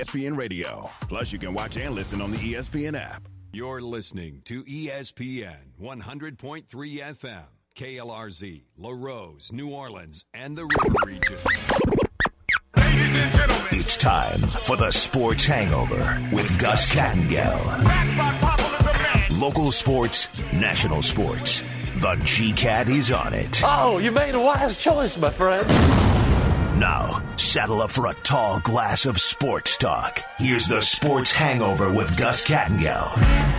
ESPN Radio. Plus, you can watch and listen on the ESPN app. You're listening to ESPN 100.3 FM, KLRZ, LaRose, New Orleans, and the River Region. Ladies and gentlemen, it's time for the Sports Hangover with Gus Kattengell. back by popular demand. Local sports, national sports. The G-Cat is on it. Oh, you made a wise choice, my friend. Now, saddle up for a tall glass of sports talk. Here's the Sports Hangover with Gus Kattengell.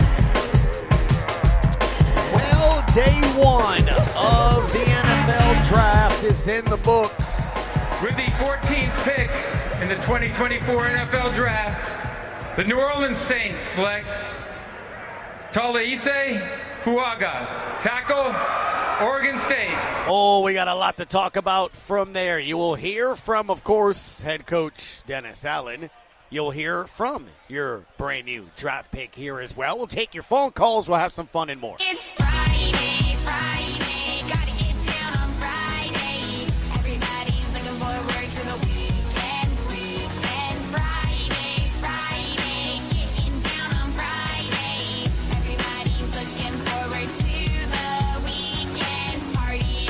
Well, day one of the NFL draft is in the books. With the 14th pick in the 2024 NFL Draft, the New Orleans Saints select Taliese Fuaga, tackle, Oregon State. Oh, we got a lot to talk about from there. You will hear from, of course, head coach Dennis Allen. You'll hear from your brand new draft pick here as well. We'll take your phone calls. We'll have some fun and more. It's Friday, gotta get down on Friday. Everybody's looking forward to the weekend. Friday, getting down on Friday. Everybody's looking forward to the weekend. Partying,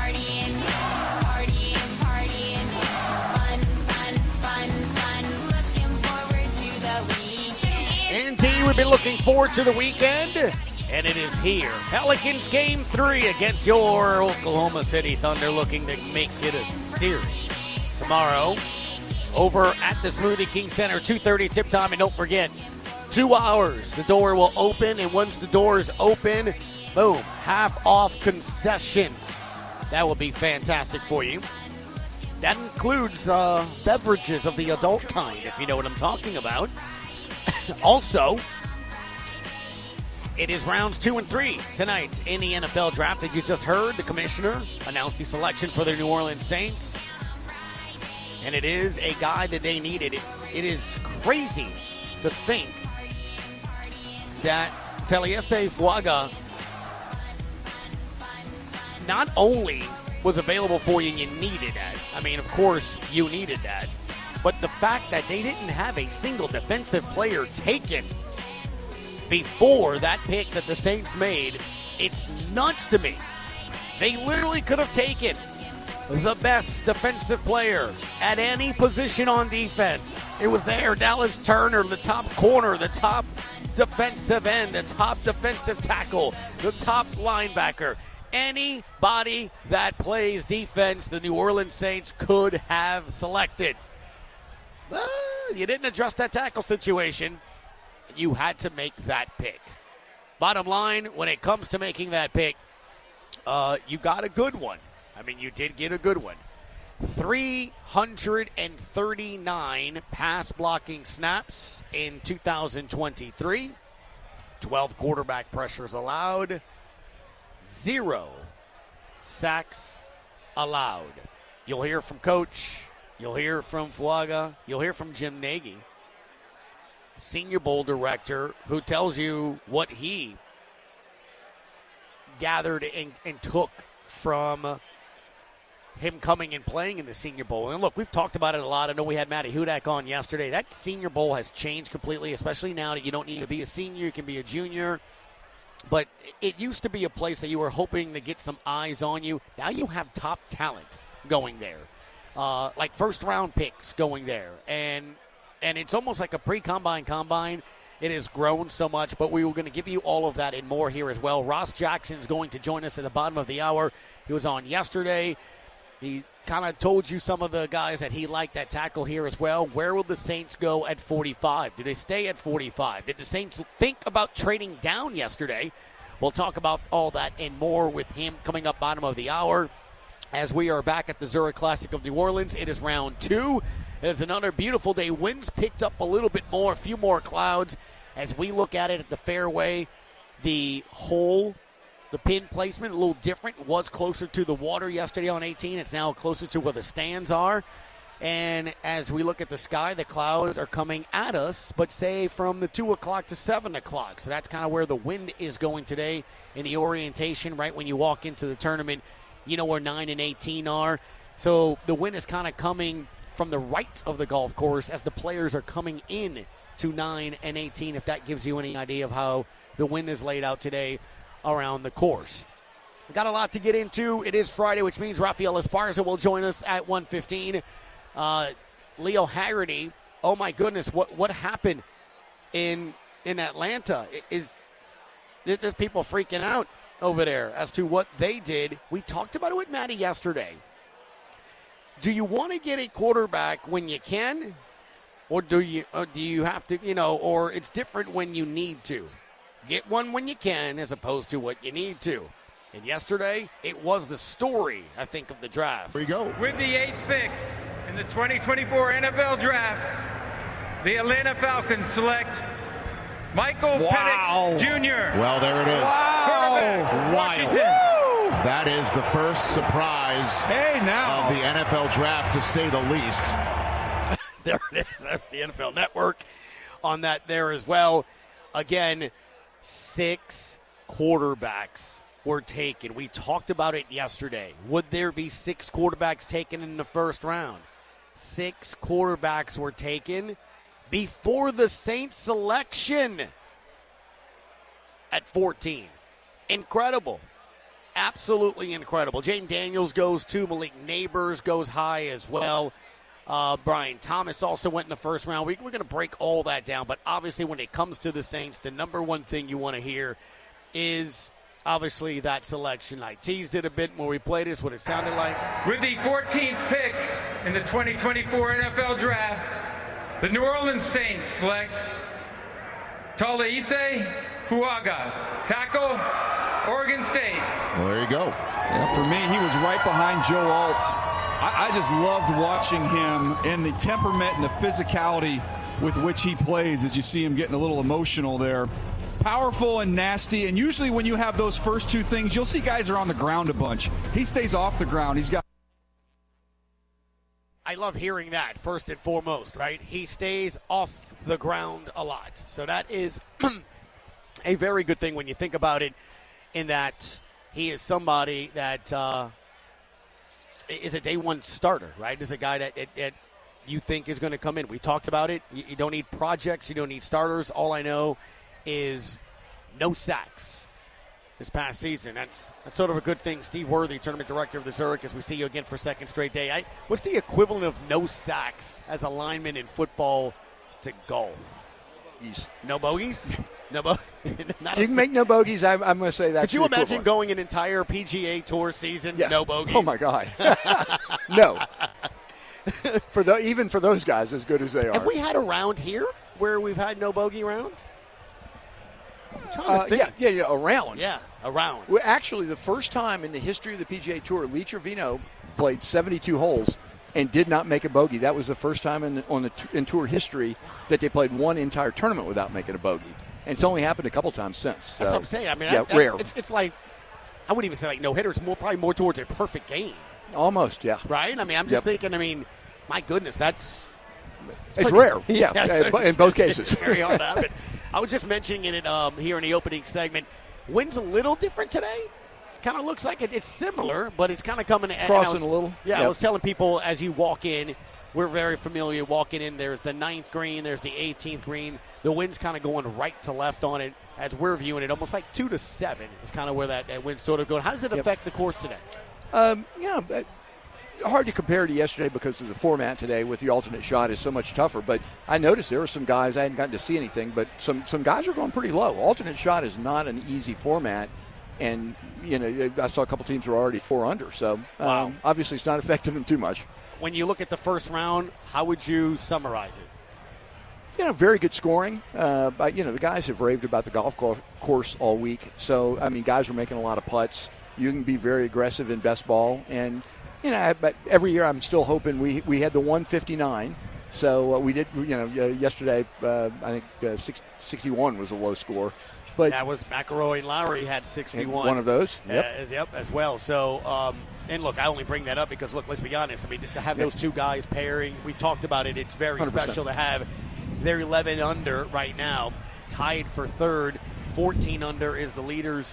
fun. Looking forward to the weekend. Indeed, we've been looking forward to the weekend, and it is here. Pelicans Game 3 against your Oklahoma City Thunder, looking to make it a series tomorrow over at the Smoothie King Center, 2:30 tip time. And don't forget, 2 hours, the door will open, and once the doors open, boom, half off concessions. That will be fantastic for you. That includes beverages of the adult kind, if you know what I'm talking about. Also, it is rounds 2 and 3 tonight in the NFL draft. That you just heard, the commissioner announced the selection for the New Orleans Saints. And it is a guy that they needed. It is crazy to think that Taliese Fuaga not only was available for you and you needed that. I mean, of course, you needed that. But the fact that they didn't have a single defensive player taken before that pick that the Saints made, it's nuts to me. They literally could have taken the best defensive player at any position on defense. It was there. Dallas Turner, the top corner, the top defensive end, the top defensive tackle, the top linebacker. Anybody that plays defense, the New Orleans Saints could have selected. You didn't address that tackle situation. You had to make that pick. Bottom line, when it comes to making that pick, you got a good one. I mean, you did get a good one. 339 pass blocking snaps in 2023. 12 quarterback pressures allowed. 0 sacks allowed. You'll hear from Coach. You'll hear from Fuaga. You'll hear from Jim Nagy, Senior Bowl director, who tells you what he gathered and took from him coming and playing in the Senior Bowl. And look, we've talked about it a lot. I know we had Matty Hudak on yesterday. That Senior Bowl has changed completely, especially now that you don't need to be a senior. You can be a junior. But it used to be a place that you were hoping to get some eyes on you. Now you have top talent going there. Like first-round picks going there. And it's almost like a pre-combine combine. It has grown so much, but we were going to give you all of that and more here as well. Ross Jackson's going to join us at the bottom of the hour. He was on yesterday. He kind of told you some of the guys that he liked at tackle here as well. Where will the Saints go at 45? Do they stay at 45? Did the Saints think about trading down yesterday? We'll talk about all that and more with him coming up bottom of the hour. As we are back at the Zurich Classic of New Orleans, it is round 2. It is another beautiful day. Winds picked up a little bit more, a few more clouds. As we look at it at the fairway, the hole, the pin placement, a little different. It was closer to the water yesterday on 18. It's now closer to where the stands are. And as we look at the sky, the clouds are coming at us, but say from the 2 o'clock to 7 o'clock. So that's kind of where the wind is going today in the orientation, right when you walk into the tournament. You know where 9 and 18 are. So the wind is kind of coming from the right of the golf course as the players are coming in to 9 and 18, if that gives you any idea of how the wind is laid out today around the course. Got a lot to get into. It is Friday, which means Rafael Esparza will join us at 1:15. Leo Haggerty, oh my goodness, what happened in Atlanta? There's people freaking out over there as to what they did. We talked about it with Maddie yesterday. Do you want to get a quarterback when you can, or do you have to, or it's different when you need to? Get one when you can as opposed to what you need to. And yesterday, it was the story, I think, of the draft. Here we go. With the 8th pick in the 2024 NFL Draft, the Atlanta Falcons select Michael Penix Jr. Well, there it is. Quarterback, Washington. That is the first surprise of the NFL Draft, to say the least. There it is. That's the NFL Network on that there as well. Again, 6 quarterbacks were taken. We talked about it yesterday. Would there be 6 quarterbacks taken in the first round? 6 quarterbacks were taken before the Saints selection at 14. Incredible. Absolutely incredible. Jane Daniels goes 2. Malik Neighbors goes high as well. Brian Thomas also went in the first round. We're going to break all that down, but obviously when it comes to the Saints, the number one thing you want to hear is obviously that selection. I teased it a bit when we played this, what it sounded like. With the 14th pick in the 2024 NFL Draft, the New Orleans Saints select Taliese Fuaga, tackle, Oregon State. Well, there you go. Yeah, for me, he was right behind Joe Alt. I just loved watching him and the temperament and the physicality with which he plays as you see him getting a little emotional there. Powerful and nasty, and usually when you have those first 2 things, you'll see guys are on the ground a bunch. He stays off the ground. He's got. I love hearing that, first and foremost, right? He stays off the ground a lot. So that is a very good thing when you think about it, in that he is somebody that is a day one starter, right? Is a guy that you think is going to come in. We talked about it. You don't need projects. You don't need starters. All I know is no sacks this past season. That's sort of a good thing. Steve Worthy, tournament director of the Zurich, as we see you again for second straight day. What's the equivalent of no sacks as a lineman in football to golf? No bogeys? No bogeys? You can make no bogeys. I'm going to say that's. Could you imagine going an entire PGA Tour season, no bogeys? Oh, my God. No. Even for those guys, as good as they are. Have we had a round here where we've had no bogey rounds? A round. Yeah, a round. Well, actually, the first time in the history of the PGA Tour, Lee Trevino played 72 holes and did not make a bogey. That was the first time in tour history that they played one entire tournament without making a bogey. And it's only happened a couple times since. So, that's what I'm saying. I mean, rare. It's like, I wouldn't even say like no hitters, probably more towards a perfect game. Almost, yeah. Right? I mean, I'm just thinking, my goodness, it's rare. Yeah, in both cases. It's very hard to happen. I was just mentioning it here in the opening segment. Wind's a little different today. Kind of looks like it's similar, but it's kind of coming crossing a little. Yeah, I was telling people as you walk in, we're very familiar walking in. There's the 9th green, there's the 18th green. The wind's kind of going right to left on it as we're viewing it. Almost like 2 to 7 is kind of where that wind's sort of going. How does it affect the course today? Hard to compare to yesterday because of the format today with the alternate shot is so much tougher. But I noticed there were some guys, I hadn't gotten to see anything, but some guys are going pretty low. Alternate shot is not an easy format. And, I saw a couple teams were already 4 under. So, obviously it's not affecting them too much. When you look at the first round, how would you summarize it? Very good scoring. But, the guys have raved about the golf course all week. So, guys were making a lot of putts. You can be very aggressive in best ball. And, but every year I'm still hoping we had the 159. So we did, yesterday, I think 61 was a low score. But that was McIlroy and Lowry had 61. One of those. As well. So, and look, I only bring that up because, look, let's be honest. To have those two guys pairing, we talked about it. It's very 100%. Special to have. They're 11 under right now, tied for third. 14 under is the leaders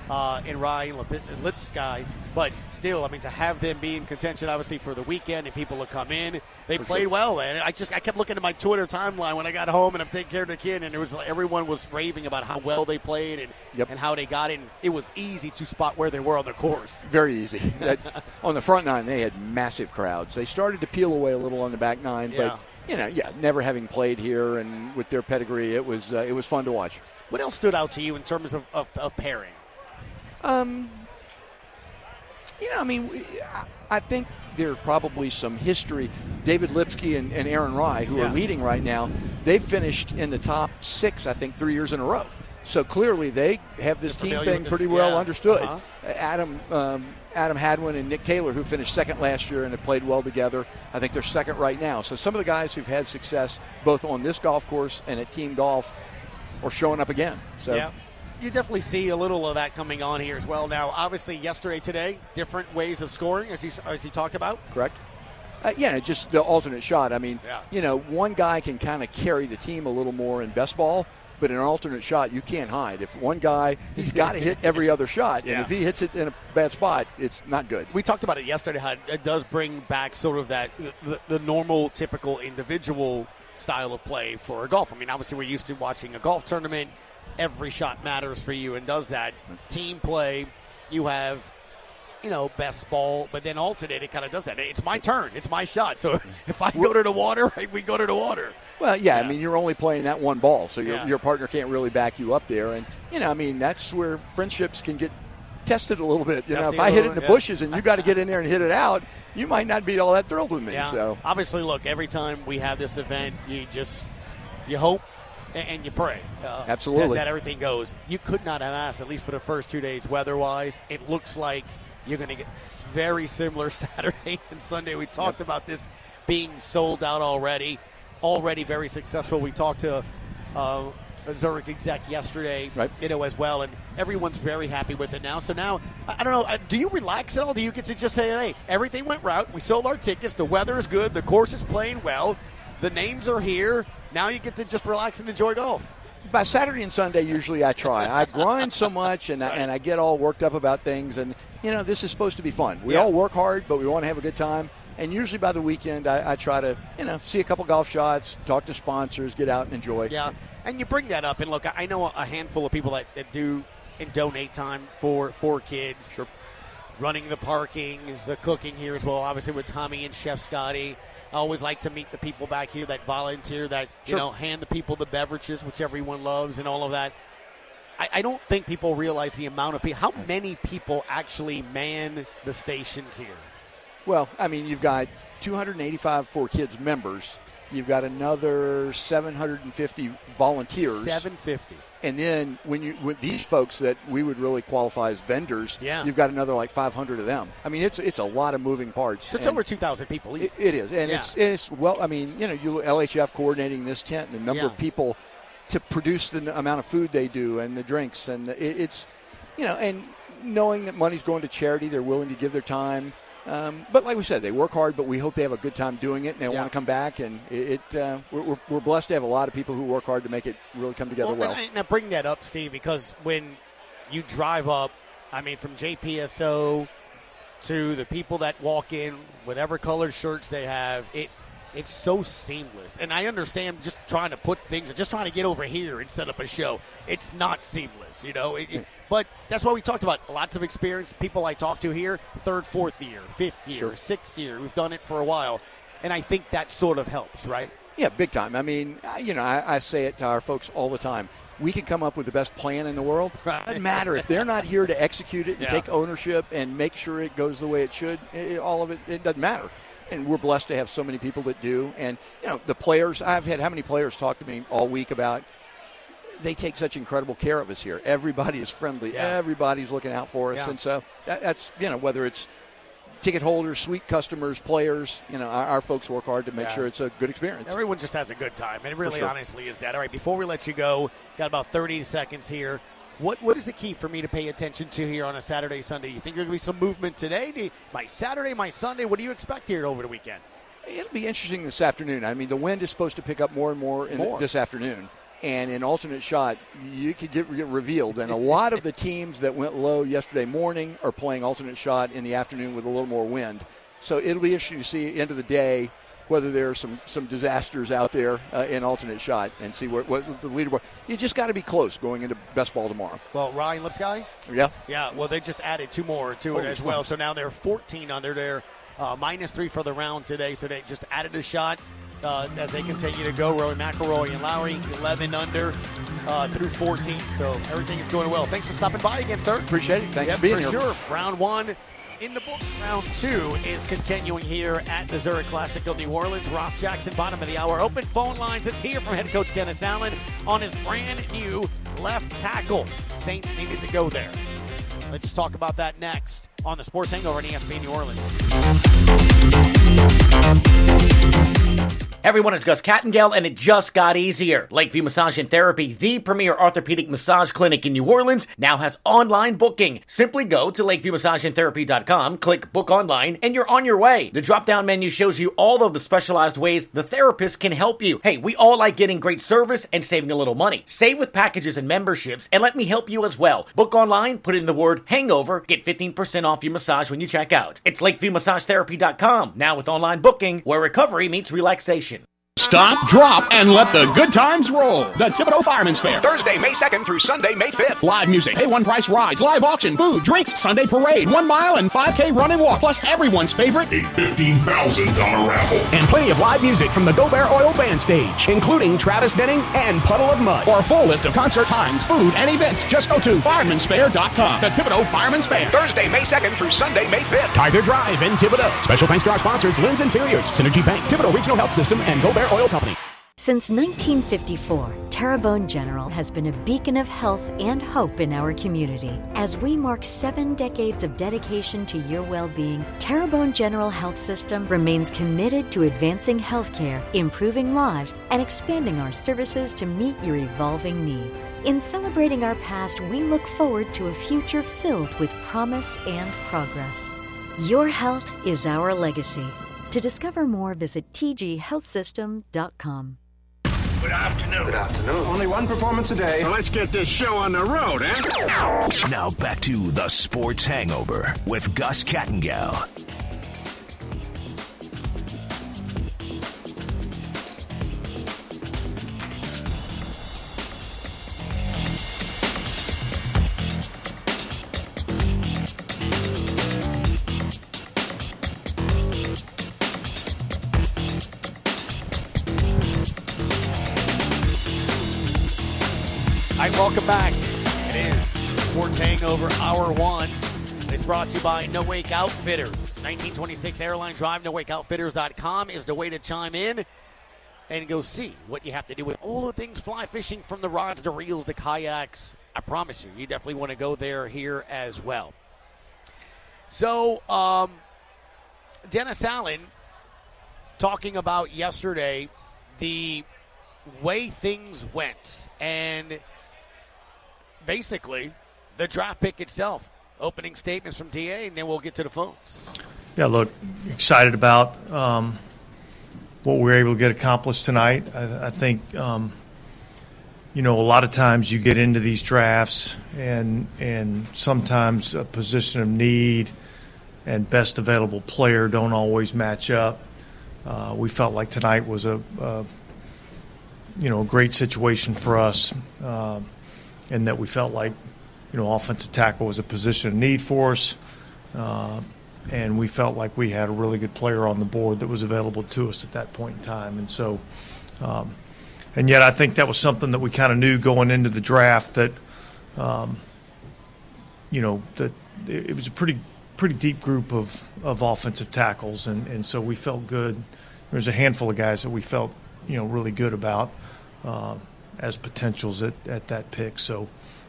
and Ryan Lipsky. But still, I mean, to have them be in contention, obviously, for the weekend and people to come in, they played well. And I kept looking at my Twitter timeline when I got home and I'm taking care of the kid, and everyone was raving about how well they played and how they got in. It was easy to spot where they were on the course. Very easy. On the front nine, they had massive crowds. They started to peel away a little on the back nine, but never having played here and with their pedigree, it was fun to watch. What else stood out to you in terms of pairing? I think there's probably some history. David Lipsky and Aaron Rye, who are leading right now, they've finished in the top 6, I think, 3 years in a row. So clearly they have this team thing pretty well understood. Adam Hadwin and Nick Taylor, who finished second last year and have played well together, I think they're second right now. So some of the guys who've had success both on this golf course and at team golf are showing up again. So. Yeah. You definitely see a little of that coming on here as well. Now, obviously, yesterday, today, different ways of scoring, as he talked about. Correct. Just the alternate shot. I mean, one guy can kind of carry the team a little more in best ball, but in an alternate shot, you can't hide. If one guy, he's got to hit every other shot, and if he hits it in a bad spot, it's not good. We talked about it yesterday, how it does bring back sort of that the normal, typical individual style of play for a golf. I mean, obviously, we're used to watching a golf tournament. Every shot matters for you and does that. Team play, you have, best ball, but then alternate, it kind of does that. It's my turn. It's my shot. So if I go to the water, we go to the water. Well, I mean, you're only playing that one ball, so your partner can't really back you up there. And, that's where friendships can get tested a little bit. If I hit it in the bushes and you got to get in there and hit it out, you might not be all that thrilled with me. Yeah. So obviously, look, every time we have this event, you hope and you pray. Absolutely. That everything goes. You could not have asked, at least for the first 2 days, weather-wise. It looks like you're going to get very similar Saturday and Sunday. We talked about this being sold out already very successful. We talked to a Zurich exec yesterday, as well, and everyone's very happy with it now. So now, I don't know, do you relax at all? Do you get to just say, hey, everything went right, we sold our tickets, the weather is good, the course is playing well, the names are here, now you get to just relax and enjoy golf? By Saturday and Sunday, usually I try. I grind so much, and I get all worked up about things, and, this is supposed to be fun. We all work hard, but we want to have a good time. And usually by the weekend, I try to, see a couple golf shots, talk to sponsors, get out and enjoy. Yeah, and you bring that up. And, look, I know a handful of people that do and donate time for kids. Sure. Running the parking, the cooking here as well, obviously with Tommy and Chef Scotty. I always like to meet the people back here that volunteer, that, hand the people the beverages, which everyone loves and all of that. I don't think people realize the amount of people. How many people actually man the stations here? Well, I mean, you've got 285 For Kids members. You've got another 750 volunteers. 750. And then with these folks that we would really qualify as vendors, you've got another like 500 of them. I mean, it's a lot of moving parts. So it's over 2,000 people. It is, and it's well. I mean, you LHF coordinating this tent, the number of people to produce the amount of food they do and the drinks, and it's and knowing that money's going to charity, they're willing to give their time. But like we said, they work hard, but we hope they have a good time doing it, and they want to come back. And we're blessed to have a lot of people who work hard to make it really come together well. And I bring that up, Steve, because when you drive up, I mean, from JPSO to the people that walk in, whatever colored shirts they have, it's so seamless. And I understand just trying to put things, just trying to get over here and set up a show. It's not seamless, But that's why we talked about lots of experience. People I talk to here, 3rd, 4th year, 5th year, 6th year. We've done it for a while. And I think that sort of helps, right? Yeah, big time. I mean, I say it to our folks all the time. We can come up with the best plan in the world. Right. It doesn't matter if they're not here to execute it and take ownership and make sure it goes the way it should. All of it, it doesn't matter. And we're blessed to have so many people that do. And, the players, I've had how many players talk to me all week about they take such incredible care of us here. Everybody is friendly. Yeah. Everybody's looking out for us. Yeah. And so that's, whether it's ticket holders, suite customers, players, our folks work hard to make sure it's a good experience. Everyone just has a good time. And it really honestly is that. All right, before we let you go, got about 30 seconds here. What is the key for me to pay attention to here on a Saturday, Sunday? You think there's going to be some movement today? My Saturday, my Sunday, what do you expect here over the weekend? It'll be interesting this afternoon. I mean, the wind is supposed to pick up more and more this afternoon. and an alternate shot, you could get revealed. And a lot of the teams that went low yesterday morning are playing alternate shot in the afternoon with a little more wind. So it'll be interesting to see end of the day whether there are some disasters out there in alternate shot and see what the leaderboard. You just got to be close going into best ball tomorrow. Well, Ryan Lipsky? Yeah. Yeah, well, they just added 2 more to it as well. So now they're 14 under. They're -3 for the round today, so they just added a shot. As they continue to go, Rory McIlroy and Lowry, 11 under through 14. So everything is going well. Thanks for stopping by again, sir. Appreciate it. Thanks for being here. Sure. Round 1 in the book. Round 2 is continuing here at the Zurich Classic of New Orleans. Ross Jackson, bottom of the hour. Open phone lines. It's here from head coach Dennis Allen on his brand new left tackle. Saints needed to go there. Let's talk about that next on the Sports Hangover on ESPN New Orleans. Everyone, it's Gus Kattengell, and it just got easier. Lakeview Massage and Therapy, the premier orthopedic massage clinic in New Orleans, now has online booking. Simply go to lakeviewmassageandtherapy.com, click Book Online, and you're on your way. The drop-down menu shows you all of the specialized ways the therapist can help you. Hey, we all like getting great service and saving a little money. Save with packages and memberships, and let me help you as well. Book online, put in the word hangover, get 15% off your massage when you check out. It's lakeviewmassagetherapy.com, now with online booking, where recovery meets relaxation. Stop, drop, and let the good times roll. The Thibodaux Fireman's Fair, Thursday, May 2nd through Sunday, May 5th. Live music, pay one price rides, live auction, food, drinks, Sunday parade, 1 mile and 5K run and walk, plus everyone's favorite, a $15,000 raffle. And plenty of live music from the Go-Bear Oil Band stage, including Travis Denning and Puddle of Mud. For a full list of concert times, food, and events, just go to fireman'sfair.com. The Thibodaux Fireman's Fair, Thursday, May 2nd through Sunday, May 5th. Tiger Drive in Thibodaux. Special thanks to our sponsors, Lynn's Interiors, Synergy Bank, Thibodaux Regional Health System, and Go-Bear Oil Company. Since 1954, Terrebonne General has been a beacon of health and hope in our community. As we mark 7 decades of dedication to your well-being, Terrebonne General Health System remains committed to advancing healthcare, improving lives, and expanding our services to meet your evolving needs. In celebrating our past, we look forward to a future filled with promise and progress. Your health is our legacy. To discover more, visit tghealthsystem.com. Good afternoon. Good afternoon. Only one performance a day. Well, let's get this show on the road, eh? Now back to the Sports Hangover with Gus Kattengell. Welcome back. It is Sports Hangover Hour 1. It's brought to you by No Wake Outfitters. 1926 Airline Drive, NoWakeOutfitters.com is the way to chime in and go see what you have to do with all the things fly fishing, from the rods, the reels, the kayaks. I promise you definitely want to go there here as well. So, Dennis Allen talking about yesterday the way things went, and basically the draft pick itself. Opening statements from DA, and then we'll get to the phones. Yeah, look, excited about what we were able to get accomplished tonight. I think, a lot of times you get into these drafts and sometimes a position of need and best available player don't always match up. We felt like tonight was a great situation for us, and that we felt like, offensive tackle was a position of need for us, and we felt like we had a really good player on the board that was available to us at that point in time. And so, and yet I think that was something that we kind of knew going into the draft, that, that it was a pretty deep group of offensive tackles, and so we felt good. There was a handful of guys that we felt, really good about as potentials at that pick. So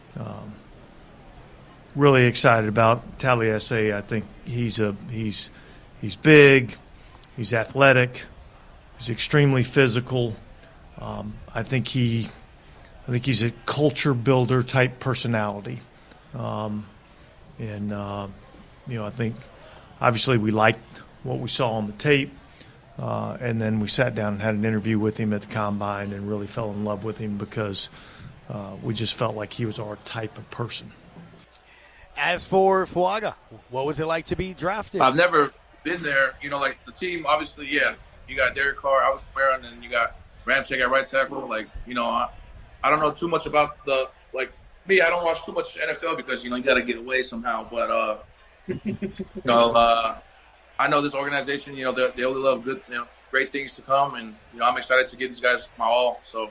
really excited about Taliesin. I think he's big, he's athletic, he's extremely physical. I think he's a culture builder type personality. I think obviously we liked what we saw on the tape. And then we sat down and had an interview with him at the Combine and really fell in love with him because we just felt like he was our type of person. As for Fuaga, what was it like to be drafted? I've never been there. Like the team, obviously, yeah. You got Derek Carr, I was Maryland, and you got Ramczyk at right tackle. I don't know too much about me. I don't watch too much NFL because, you got to get away somehow. But, I know this organization, they only love good, great things to come. And, I'm excited to give these guys my all. So.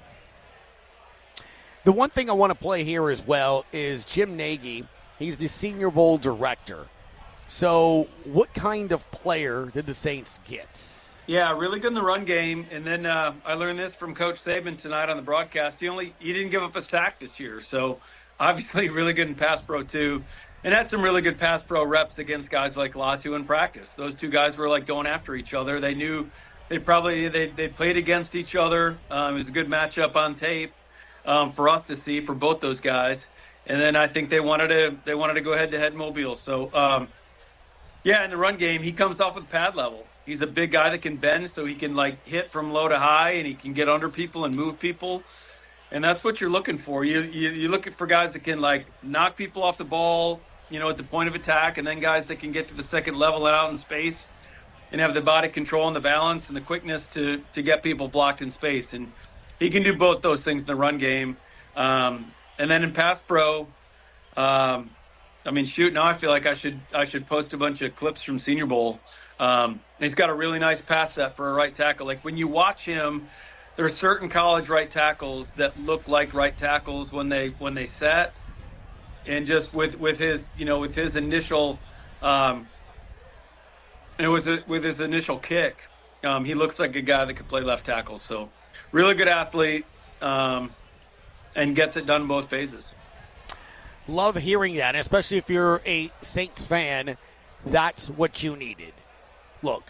The one thing I want to play here as well is Jim Nagy. He's the Senior Bowl director. So what kind of player did the Saints get? Yeah, really good in the run game. And then I learned this from Coach Saban tonight on the broadcast. He didn't give up a sack this year. So obviously really good in pass pro too. And had some really good pass pro reps against guys like Latu in practice. Those two guys were going after each other. They knew they played against each other. It was a good matchup on tape for us to see for both those guys. And then I think they wanted to go head-to-head Mobile. So, in the run game, he comes off with pad level. He's a big guy that can bend, so he can hit from low to high, and he can get under people and move people. And that's what you're looking for. You're looking for guys that can knock people off the ball, at the point of attack, and then guys that can get to the second level and out in space and have the body control and the balance and the quickness to get people blocked in space. And he can do both those things in the run game. And then in pass pro, now I feel like I should post a bunch of clips from Senior Bowl. He's got a really nice pass set for a right tackle. When you watch him, there are certain college right tackles that look like right tackles when they set, and just with his initial with his initial kick, he looks like a guy that could play left tackle. So really good athlete. And gets it done in both phases. Love hearing that, especially if you're a Saints fan. That's what you needed. Look,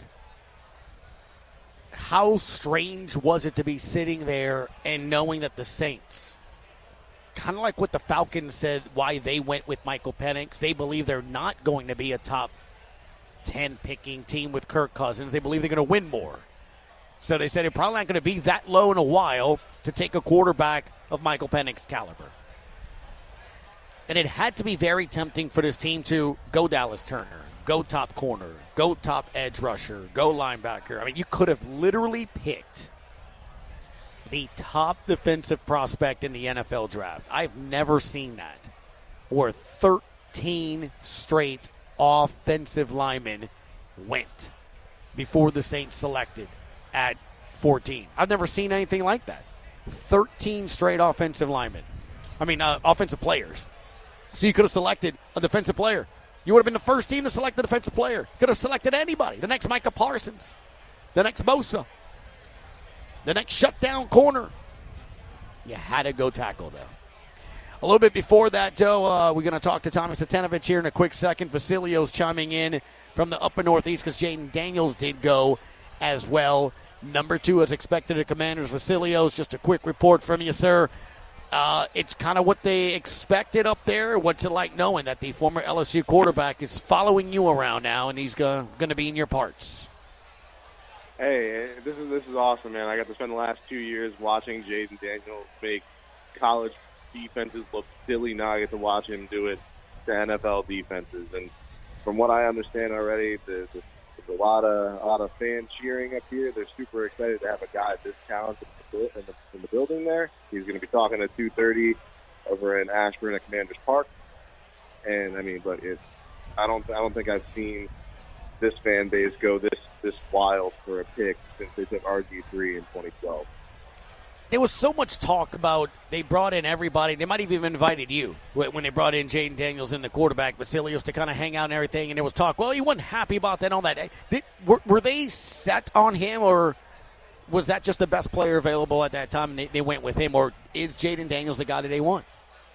how strange was it to be sitting there and knowing that the Saints, kind of like what the Falcons said, why they went with Michael Penix, they believe they're not going to be a top 10 picking team with Kirk Cousins. They believe they're going to win more. So they said they're probably not going to be that low in a while to take a quarterback of Michael Penix's caliber. And it had to be very tempting for this team to go Dallas Turner, go top corner, go top edge rusher, go linebacker. You could have literally picked the top defensive prospect in the NFL draft. I've never seen that. Where 13 straight offensive linemen went before the Saints selected at 14. I've never seen anything like that. 13 straight offensive linemen. Offensive players. So you could have selected a defensive player. You would have been the first team to select the defensive player. You could have selected anybody. The next Micah Parsons. The next Bosa. The next shutdown corner. You had to go tackle, though. A little bit before that, Joe, we're going to talk to Thomas Atanovich here in a quick second. Vasilio's chiming in from the upper Northeast because Jaden Daniels did go as well. Number 2 as expected at Commanders. Vasilio's just a quick report from you, sir. It's kind of what they expected up there. What's it like knowing that the former LSU quarterback is following you around now and he's going to be in your parts? Hey, this is awesome, man. I got to spend the last 2 years watching Jaden Daniels make college defenses look silly. Now I get to watch him do it to NFL defenses. And from what I understand already, there's a lot of fans cheering up here. They're super excited to have a guy this talented in the building there. He's going to be talking at 2:30 over in Ashburn at Commanders Park. And I don't think I've seen this fan base go this wild for a pick since they took RG3 in 2012. There was so much talk about they brought in everybody. They might have even invited you when they brought in Jaden Daniels and the quarterback, Vasilios, to kind of hang out and everything. And there was talk, well, he wasn't happy about that and all that. Were they set on him, or was that just the best player available at that time and they went with him? Or is Jaden Daniels the guy that they want?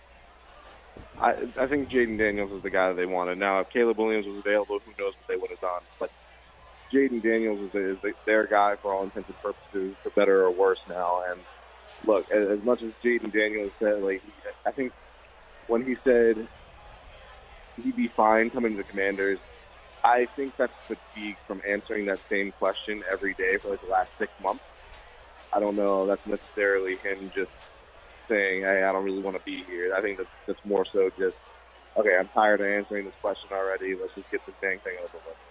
I think Jaden Daniels is the guy that they wanted. Now, if Caleb Williams was available, who knows what they would have done. But Jaden Daniels is their guy for all intents and purposes, for better or worse now. And look, as much as Jaden Daniels said, I think when he said he'd be fine coming to the Commanders, I think that's fatigue from answering that same question every day for like the last 6 months. I don't know. That's necessarily him just saying, hey, I don't really want to be here. I think that's more so just, okay, I'm tired of answering this question already. Let's just get this dang thing over with.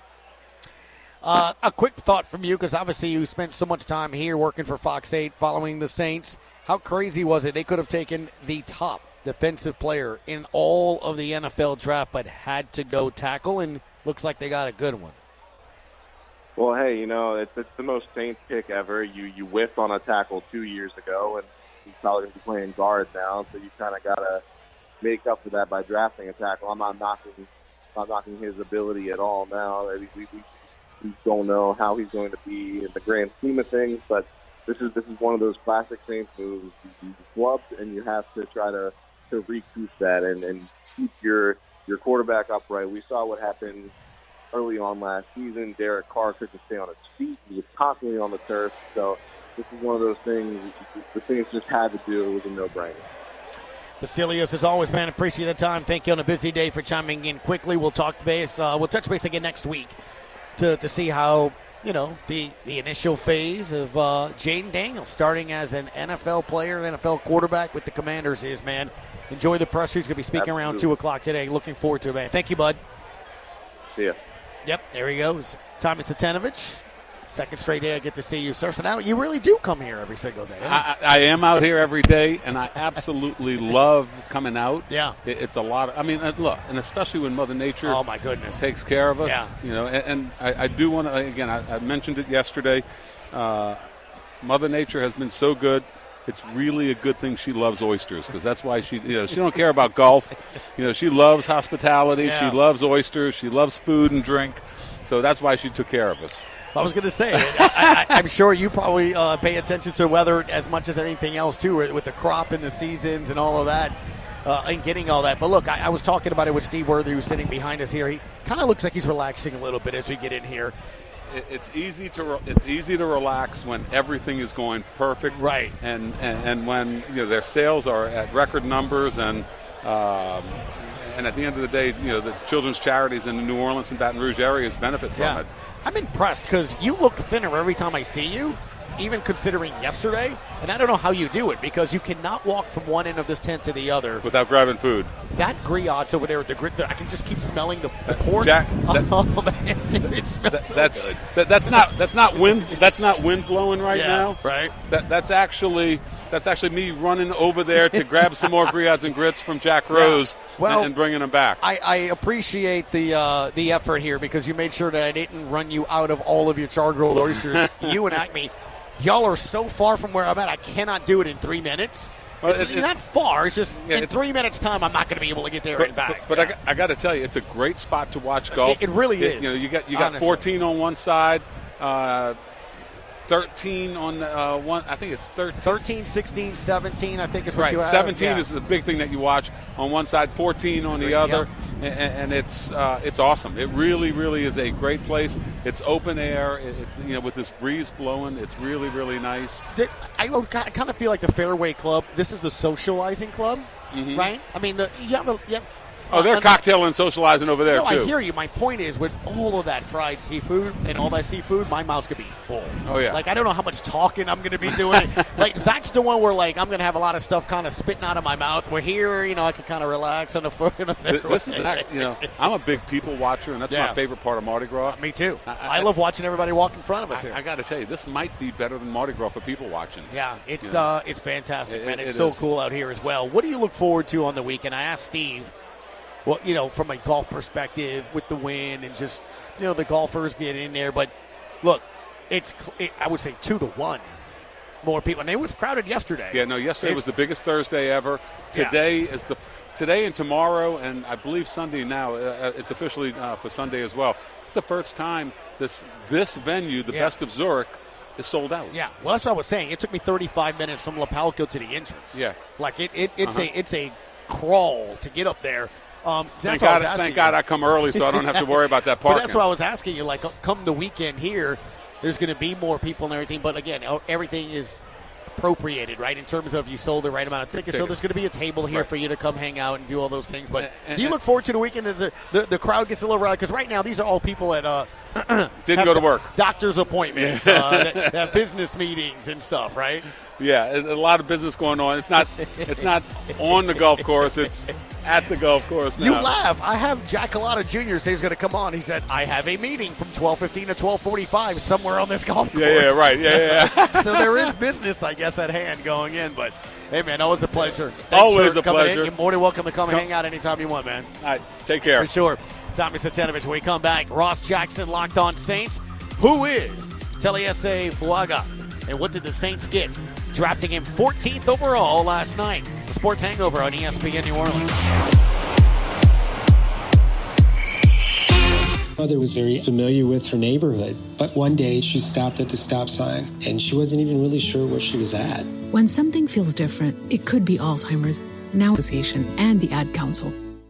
A quick thought from you, because obviously you spent so much time here working for Fox 8 following the Saints. How crazy was it? They could have taken the top defensive player in all of the NFL draft, but had to go tackle, and looks like they got a good one. Well, hey, it's the most Saints pick ever. You whiffed on a tackle 2 years ago, and he's probably going to be playing guard now, so you kind of got to make up for that by drafting a tackle. I'm not knocking his ability at all now. We don't know how he's going to be in the grand scheme of things, but this is one of those classic Saints moves. You flubbed, and you have to try to recoup that and keep your quarterback upright. We saw what happened early on last season. Derek Carr couldn't stay on his feet. He was constantly on the turf. So this is one of those things the Saints just had to do. It was a no-brainer. Basilios, as always, man, appreciate the time. Thank you on a busy day for chiming in quickly. We'll touch base again next week to see how, the initial phase of Jaden Daniels starting as an NFL player, NFL quarterback with the Commanders is, man. Enjoy the presser. He's going to be speaking around 2 o'clock today. Looking forward to it, man. Thank you, bud. See ya. Yep, there he goes. Thomas Satanovich. Second straight day I get to see you, sir. So now you really do come here every single day. Huh? I am out here every day, and I absolutely love coming out. Yeah. It's a lot of, look, and especially when Mother Nature oh my goodness. takes care of us. Yeah. And I do want to, again, I mentioned it yesterday. Mother Nature has been so good. It's really a good thing she loves oysters, because that's why she don't care about golf. She loves hospitality. Yeah. She loves oysters. She loves food and drink. So that's why she took care of us. I was going to say, I'm sure you probably pay attention to weather as much as anything else, too, with the crop and the seasons and all of that, and getting all that. But, look, I was talking about it with Steve Worthy, who's sitting behind us here. He kind of looks like he's relaxing a little bit as we get in here. It's easy to relax when everything is going perfect, right? And when their sales are at record numbers, and at the end of the day, the children's charities in the New Orleans and Baton Rouge areas benefit from it. I'm impressed because you look thinner every time I see you, even considering yesterday. And I don't know how you do it, because you cannot walk from one end of this tent to the other without grabbing food. That griots over there with the grit, I can just keep smelling the pork. Jack, it smells so good. That's not wind blowing now. Right. That's actually me running over there to grab some more griots and grits from Jack Rose and bringing them back. I appreciate the effort here, because you made sure that I didn't run you out of all of your char-grilled oysters. You and Acme, y'all are so far from where I'm at. I cannot do it in 3 minutes. It's not far. It's just in 3 minutes' time, I'm not going to be able to get there and back. But I got to tell you, it's a great spot to watch golf. It really is. You got 14 on one side. 13 on one. I think it's 13, 16, 17, I think is what you have. 17 is the big thing that you watch on one side, 14 on the other, and it's awesome. It really, really is a great place. It's open air, with this breeze blowing. It's really, really nice. I kind of feel like the Fairway Club, this is the socializing club, right? I mean, you have they're cocktailing and socializing over there, too. I hear you. My point is, with all of that fried seafood and all that seafood, my mouth's going to be full. Oh, yeah. Like, I don't know how much talking I'm going to be doing. Like, that's the one where, like, I'm going to have a lot of stuff kind of spitting out of my mouth. Where here, I can kind of relax on the foot. This is, I'm a big people watcher, and that's my favorite part of Mardi Gras. Me, too. I love watching everybody walk in front of us here. I got to tell you, this might be better than Mardi Gras for people watching. Yeah, it's fantastic, man. It's so cool out here as well. What do you look forward to on the weekend? I asked Steve. Well, from a golf perspective with the wind and just, the golfers get in there. But, look, I would say 2-1 more people. And it was crowded yesterday. Yeah, no, yesterday was the biggest Thursday ever. Today is today and tomorrow, and I believe Sunday now. It's officially for Sunday as well. It's the first time this venue, the Best of Zurich, is sold out. Yeah, well, that's what I was saying. It took me 35 minutes from La Palco to the entrance. Yeah. Like, it's a crawl to get up there. Thank God I come early, so I don't have to worry about that parking. But that's what I was asking you. Like, come the weekend here, there's going to be more people and everything. But again, everything is appropriated, right, in terms of you sold the right amount of tickets. So there's going to be a table here for you to come hang out and do all those things. But do you look forward to the weekend as the crowd gets a little rowdy? Because right now these are all people at didn't go to work, doctor's appointments, that have business meetings and stuff, right? Yeah, a lot of business going on. It's not on the golf course. It's at the golf course now. You laugh. I have Jack Collada Jr. say he's going to come on. He said, I have a meeting from 12:15 to 12:45 somewhere on this golf course. Yeah, right. Yeah. So there is business, I guess, at hand going in. But, hey, man, always a pleasure. Thanks always for a pleasure. You're more than welcome to come and hang out anytime you want, man. All right, take care. For sure. Tommy Satanovich, when we come back, Ross Jackson, Locked On Saints. Who is Taliese Fuaga? And what did the Saints get? Drafting him 14th overall last night. It's a Sports Hangover on ESPN New Orleans. Mother was very familiar with her neighborhood, but one day she stopped at the stop sign and she wasn't even really sure where she was at. When something feels different, it could be Alzheimer's, Now Association, and the Ad Council.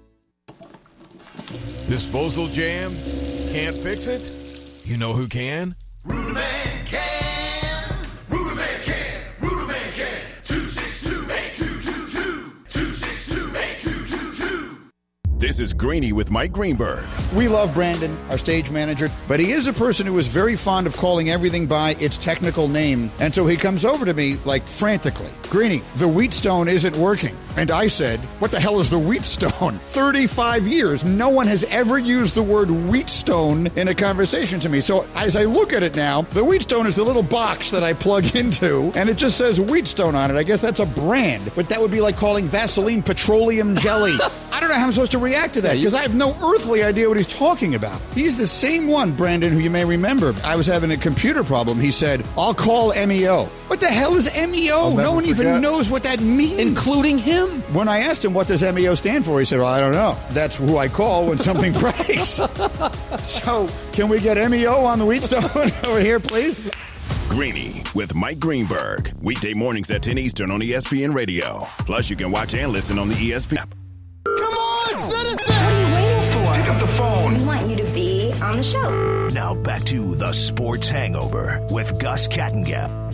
Disposal jam? Can't fix it? You know who can? Ruderman can. Ruderman can. Ruderman can. 262-8222. 262-8222. This is Greeny with Mike Greenberg. We love Brandon, our stage manager, but he is a person who is very fond of calling everything by its technical name. And so he comes over to me, like, frantically. Greeny, the Wheatstone isn't working. And I said, what the hell is the Wheatstone? 35 years, no one has ever used the word Wheatstone in a conversation to me. So as I look at it now, the Wheatstone is the little box that I plug into, and it just says Wheatstone on it. I guess that's a brand, but that would be like calling Vaseline petroleum jelly. I don't know how I'm supposed to react to that, because I have no earthly idea what he's talking about. He's the same one, Brandon, who you may remember. I was having a computer problem. He said, I'll call MEO. What the hell is MEO? No one even knows what that means. Including him. When I asked him, what does MEO stand for? He said, well, I don't know. That's who I call when something breaks. So, can we get MEO on the Wheatstone over here, please? Greeny with Mike Greenberg. Weekday mornings at 10 Eastern on ESPN Radio. Plus, you can watch and listen on the ESPN app. Come on, citizen! What are you waiting for? Pick up the phone. We want you to be on the show. Now back to the Sports Hangover with Gus Kattengap.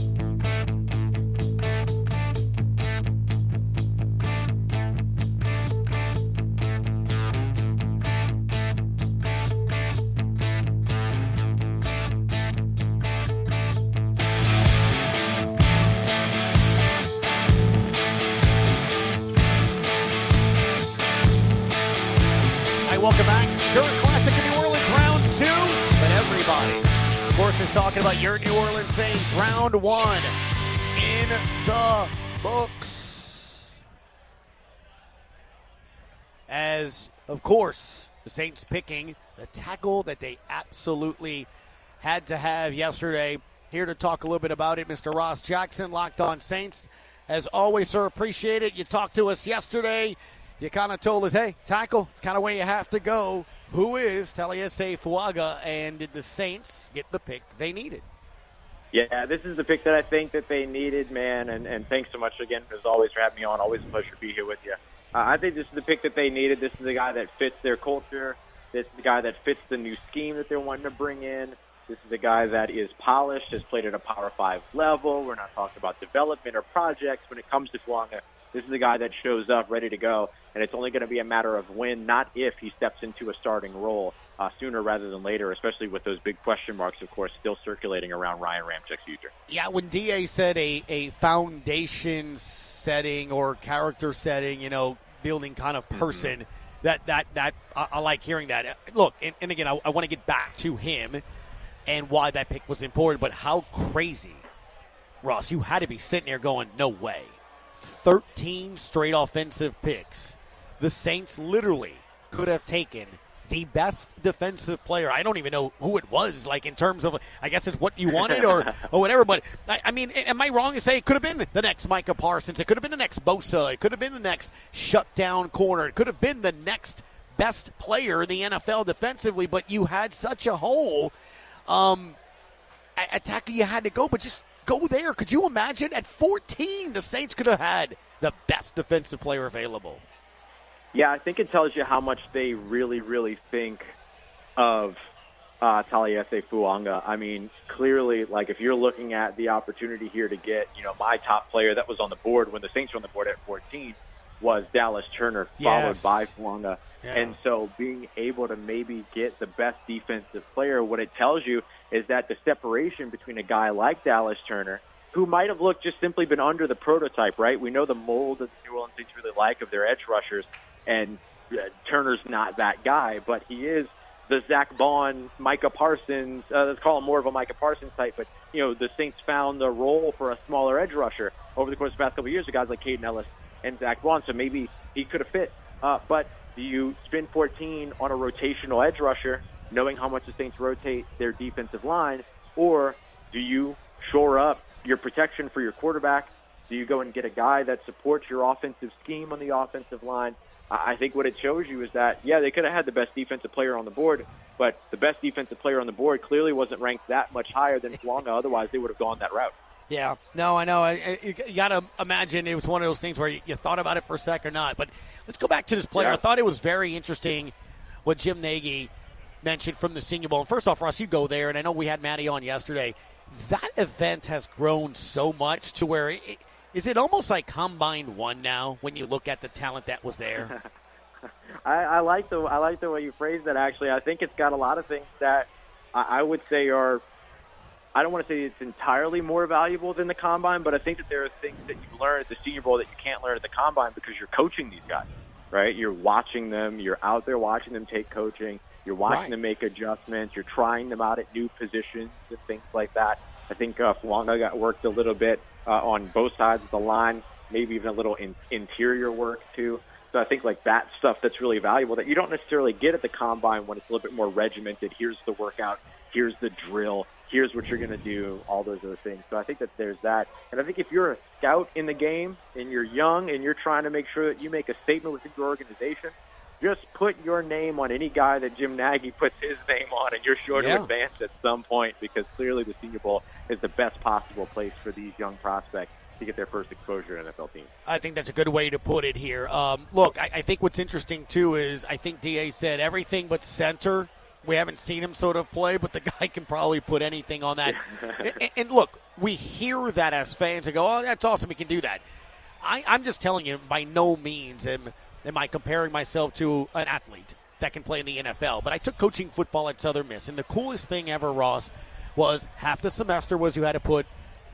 Welcome back. Zurich Classic in New Orleans, round 2. But everybody, of course, is talking about your New Orleans Saints, round 1 in the books. As, of course, the Saints picking the tackle that they absolutely had to have yesterday. Here to talk a little bit about it, Mr. Ross Jackson, Locked On Saints. As always, sir, appreciate it. You talked to us yesterday. You kind of told us, hey, tackle, it's kind of where you have to go. Who is Taliese Fuaga, and did the Saints get the pick they needed? Yeah, this is the pick that I think that they needed, man, and thanks so much again, as always, for having me on. Always a pleasure to be here with you. I think this is the pick that they needed. This is the guy that fits their culture. This is the guy that fits the new scheme that they're wanting to bring in. This is a guy that is polished, has played at a Power 5 level. We're not talking about development or projects when it comes to Fuaga. This is a guy that shows up ready to go, and it's only going to be a matter of when, not if, he steps into a starting role sooner rather than later, especially with those big question marks, of course, still circulating around Ryan Ramczyk's future. Yeah, when D.A. said a foundation setting or character setting, building kind of person, that I like hearing that. Look, and again, I want to get back to him and why that pick was important, but how crazy, Ross, you had to be sitting there going, no way. 13 straight offensive picks. The Saints literally could have taken the best defensive player. I don't even know who it was, like in terms of, I guess it's what you wanted or whatever. But, I mean, am I wrong to say it could have been the next Micah Parsons? It could have been the next Bosa. It could have been the next shutdown corner. It could have been the next best player in the NFL defensively. But you had such a hole. Attacking, you had to go, but just go there. Could you imagine at 14 the Saints could have had the best defensive player available? Yeah, I think it tells you how much they really, really think of Taliese Fuanga. I mean, clearly, like, if you're looking at the opportunity here to get, my top player that was on the board when the Saints were on the board at 14 was Dallas Turner, followed by Fuanga. Yeah. And so being able to maybe get the best defensive player, what it tells you is that the separation between a guy like Dallas Turner, who might have looked just simply been under the prototype, right? We know the mold that the New Orleans Saints really like of their edge rushers, and Turner's not that guy, but he is the Zach Bond, Micah Parsons, let's call him more of a Micah Parsons type, but, the Saints found the role for a smaller edge rusher over the course of the past couple of years with guys like Caden Ellis and Zach Bond, so maybe he could have fit. But do you spend 14 on a rotational edge rusher, knowing how much the Saints rotate their defensive line, or do you shore up your protection for your quarterback? Do you go and get a guy that supports your offensive scheme on the offensive line? I think what it shows you is that, they could have had the best defensive player on the board, but the best defensive player on the board clearly wasn't ranked that much higher than Fuanga. Otherwise, they would have gone that route. Yeah. No, I know. You got to imagine it was one of those things where you thought about it for a sec or not. But let's go back to this player. Yeah. I thought it was very interesting what Jim Nagy mentioned from the Senior Bowl. And first off, Ross, you go there, and I know we had Matty on yesterday. That event has grown so much to where is it almost like Combine 1 now when you look at the talent that was there? I like the way you phrased that, actually. I think it's got a lot of things that I would say are, I don't want to say it's entirely more valuable than the Combine, but I think that there are things that you learn at the Senior Bowl that you can't learn at the Combine because you're coaching these guys, right? You're watching them. You're out there watching them take coaching. You're watching them make adjustments. You're trying them out at new positions and things like that. I think Fuanga got worked a little bit on both sides of the line, maybe even a little interior work too. So I think like that stuff that's really valuable that you don't necessarily get at the Combine when it's a little bit more regimented. Here's the workout. Here's the drill. Here's what you're going to do, all those other things. So I think that there's that. And I think if you're a scout in the game and you're young and you're trying to make sure that you make a statement within your organization, just put your name on any guy that Jim Nagy puts his name on, and you're sure to advance at some point, because clearly the Senior Bowl is the best possible place for these young prospects to get their first exposure to NFL teams. I think that's a good way to put it here. Look, I think what's interesting, too, is I think D.A. said everything but center. We haven't seen him sort of play, but the guy can probably put anything on that. And look, we hear that as fans and go, oh, that's awesome, he can do that. I'm just telling you, by no means am I comparing myself to an athlete that can play in the NFL. But I took coaching football at Southern Miss, and the coolest thing ever, Ross, was half the semester was you had to put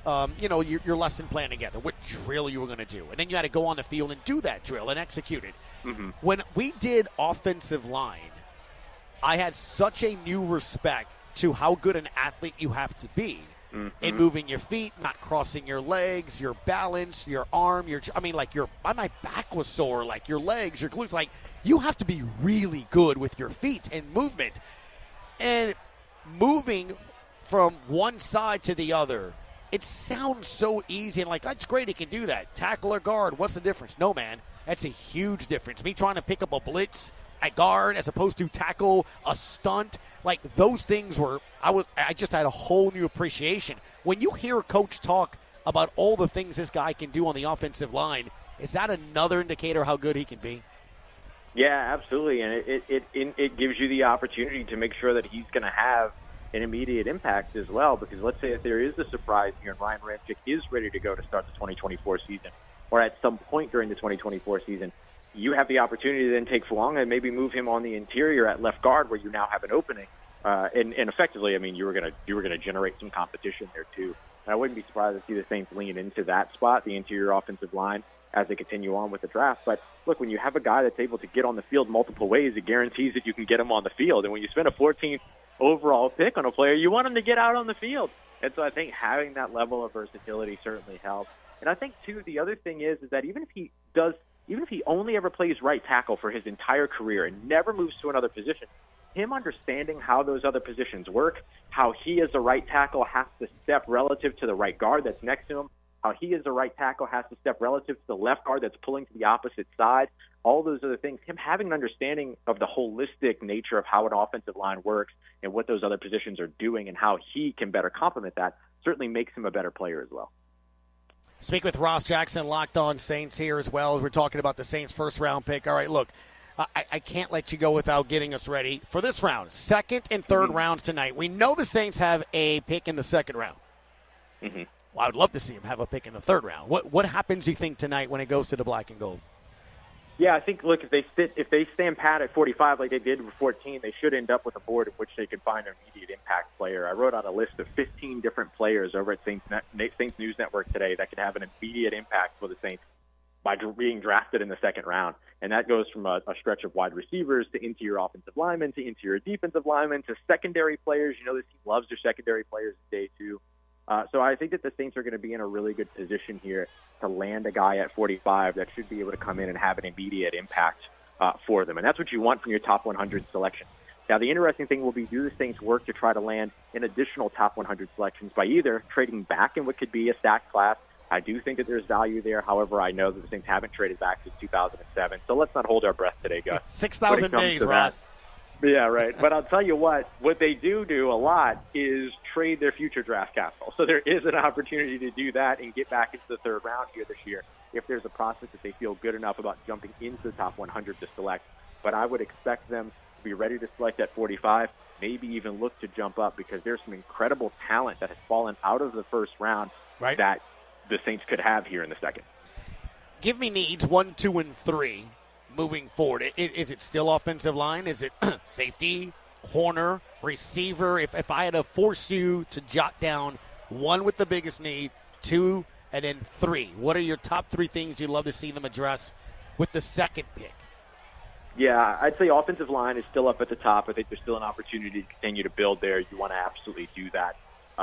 your lesson plan together, what drill you were going to do. And then you had to go on the field and do that drill and execute it. Mm-hmm. When we did offensive line, I had such a new respect to how good an athlete you have to be in moving your feet, not crossing your legs, your balance, your arm, my back was sore, like your legs, your glutes, like you have to be really good with your feet and movement. And moving from one side to the other, it sounds so easy and like, that's great, he can do that. Tackle or guard, what's the difference? No, man, that's a huge difference. Me trying to pick up a blitz at guard as opposed to tackle a stunt, like those things I just had a whole new appreciation. When you hear a coach talk about all the things this guy can do on the offensive line, is that another indicator how good he can be? Yeah, absolutely, and it gives you the opportunity to make sure that he's going to have an immediate impact as well, because let's say if there is a surprise here and Ryan Ramczyk is ready to go to start the 2024 season, or at some point during the 2024 season, you have the opportunity to then take Fuanga and maybe move him on the interior at left guard where you now have an opening. And effectively, I mean, you were gonna generate some competition there too. And I wouldn't be surprised to see the Saints lean into that spot, the interior offensive line, as they continue on with the draft. But look, when you have a guy that's able to get on the field multiple ways, it guarantees that you can get him on the field. And when you spend a 14th overall pick on a player, you want him to get out on the field. And so I think having that level of versatility certainly helps. And I think too, the other thing is that even if he only ever plays right tackle for his entire career and never moves to another position, him understanding how those other positions work, how he as a right tackle has to step relative to the right guard that's next to him, how he as a right tackle has to step relative to the left guard that's pulling to the opposite side, all those other things, him having an understanding of the holistic nature of how an offensive line works and what those other positions are doing and how he can better complement that certainly makes him a better player as well. Speak with Ross Jackson, Locked On Saints here as well as we're talking about the Saints' first-round pick. All right, look, I can't let you go without getting us ready for this round. Second and third rounds tonight. We know the Saints have a pick in the second round. Mm-hmm. Well, I would love to see them have a pick in the third round. What happens, you think, tonight when it goes to the black and gold? Yeah, I think, look, if they stand pat at 45 like they did with 14, they should end up with a board in which they can find an immediate impact player. I wrote out a list of 15 different players over at Saints News Network today that could have an immediate impact for the Saints by being drafted in the second round. And that goes from a stretch of wide receivers to interior offensive linemen to interior defensive linemen to secondary players. You know, this team loves their secondary players today, too. So I think that the Saints are going to be in a really good position here to land a guy at 45 that should be able to come in and have an immediate impact for them. And that's what you want from your top 100 selection. Now, the interesting thing will be, do the Saints work to try to land an additional top 100 selections by either trading back in what could be a stacked class? I do think that there's value there. However, I know that the Saints haven't traded back since 2007. So let's not hold our breath today, Gus. 6,000 days, Ross. Yeah, right. But I'll tell you what they do a lot is trade their future draft capital. So there is an opportunity to do that and get back into the third round here this year if there's a process that they feel good enough about jumping into the top 100 to select. But I would expect them to be ready to select at 45, maybe even look to jump up because there's some incredible talent that has fallen out of the first round that the Saints could have here in the second. Give me needs 1, 2, and 3. Moving forward, is it still offensive line? Is it safety, corner, receiver? If I had to force you to jot down 1 with the biggest need, 2, and then 3, what are your top 3 things you'd love to see them address with the second pick? Yeah, I'd say offensive line is still up at the top. I think there's still an opportunity to continue to build there. You want to absolutely do that.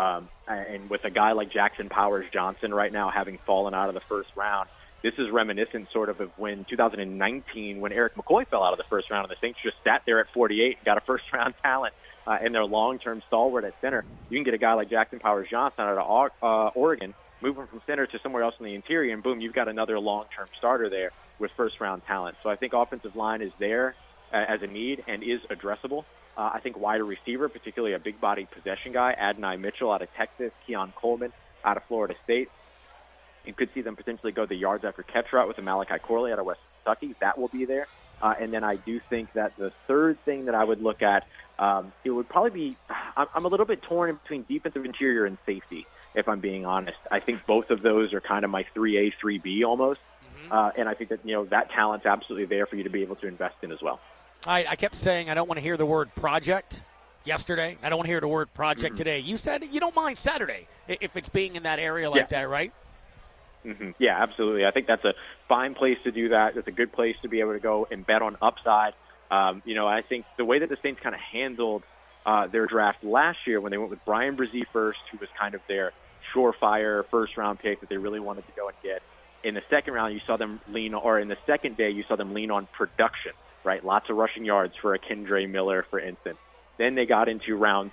And with a guy like Jackson Powers-Johnson right now having fallen out of the first round, this is reminiscent sort of when 2019, when Eric McCoy fell out of the first round, and the Saints just sat there at 48 and got a first-round talent and their long-term stalwart at center. You can get a guy like Jackson Powers-Johnson out of Oregon, move him from center to somewhere else in the interior, and boom, you've got another long-term starter there with first-round talent. So I think offensive line is there as a need and is addressable. I think wide receiver, particularly a big-bodied possession guy, Adonai Mitchell out of Texas, Keon Coleman out of Florida State. You could see them potentially go the yards after catch route with the Malachi Corley out of West Kentucky. That will be there. And then I do think that the third thing that I would look at, it would probably be, I'm a little bit torn in between defensive interior and safety, if I'm being honest. I think both of those are kind of my 3A, 3B almost. And I think that, that talent's absolutely there for you to be able to invest in as well. I kept saying I don't want to hear the word project yesterday. I don't want to hear the word project today. You said you don't mind Saturday if it's being in that area like that, right? Mm-hmm. Yeah, absolutely. I think that's a fine place to do that. It's a good place to be able to go and bet on upside. I think the way that the Saints kind of handled their draft last year when they went with Brian Brzee first, who was kind of their surefire first-round pick that they really wanted to go and get. In the second round, you saw them in the second day, you saw them lean on production, right? Lots of rushing yards for a Kendre Miller, for instance. Then they got into round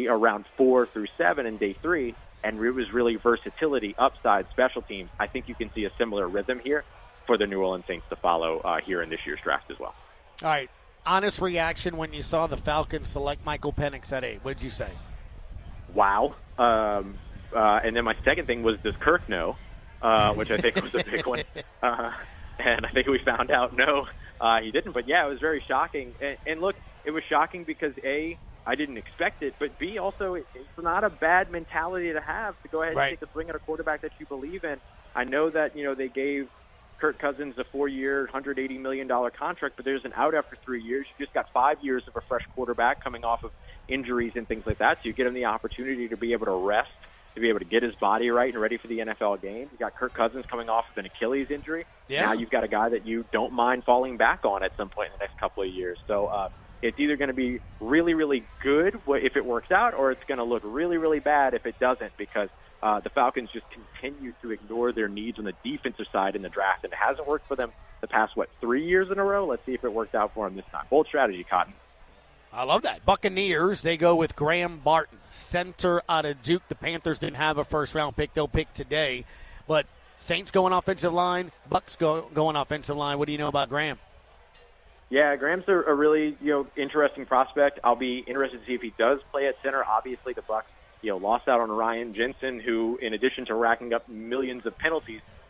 4 through 7 in day 3, and it was really versatility, upside, special teams. I think you can see a similar rhythm here for the New Orleans Saints to follow here in this year's draft as well. All right. Honest reaction when you saw the Falcons select Michael Penix at 8. What did you say? Wow. And then my second thing was, does Kirk know? Which I think was a big one. And I think we found out, no, he didn't. But, yeah, it was very shocking. And look, it was shocking because, A, I didn't expect it, but B, also, it's not a bad mentality to have to go ahead and take a swing at a quarterback that you believe in. I know that, they gave Kirk Cousins a 4-year, $180 million contract, but there's an out after 3 years. You just got 5 years of a fresh quarterback coming off of injuries and things like that, so you get him the opportunity to be able to rest, to be able to get his body right and ready for the NFL game. You got Kirk Cousins coming off of an Achilles injury. Yeah. Now you've got a guy that you don't mind falling back on at some point in the next couple of years. So it's either going to be really, really good if it works out, or it's going to look really, really bad if it doesn't, because the Falcons just continue to ignore their needs on the defensive side in the draft, and it hasn't worked for them the past, 3 years in a row? Let's see if it works out for them this time. Bold strategy, Cotton. I love that. Buccaneers, they go with Graham Barton, center out of Duke. The Panthers didn't have a first-round pick. They'll pick today. But Saints going offensive line, Bucs going offensive line. What do you know about Graham? Yeah, Graham's a really interesting prospect. I'll be interested to see if he does play at center. Obviously, the Bucs lost out on Ryan Jensen, who, in addition to racking up millions of penalties,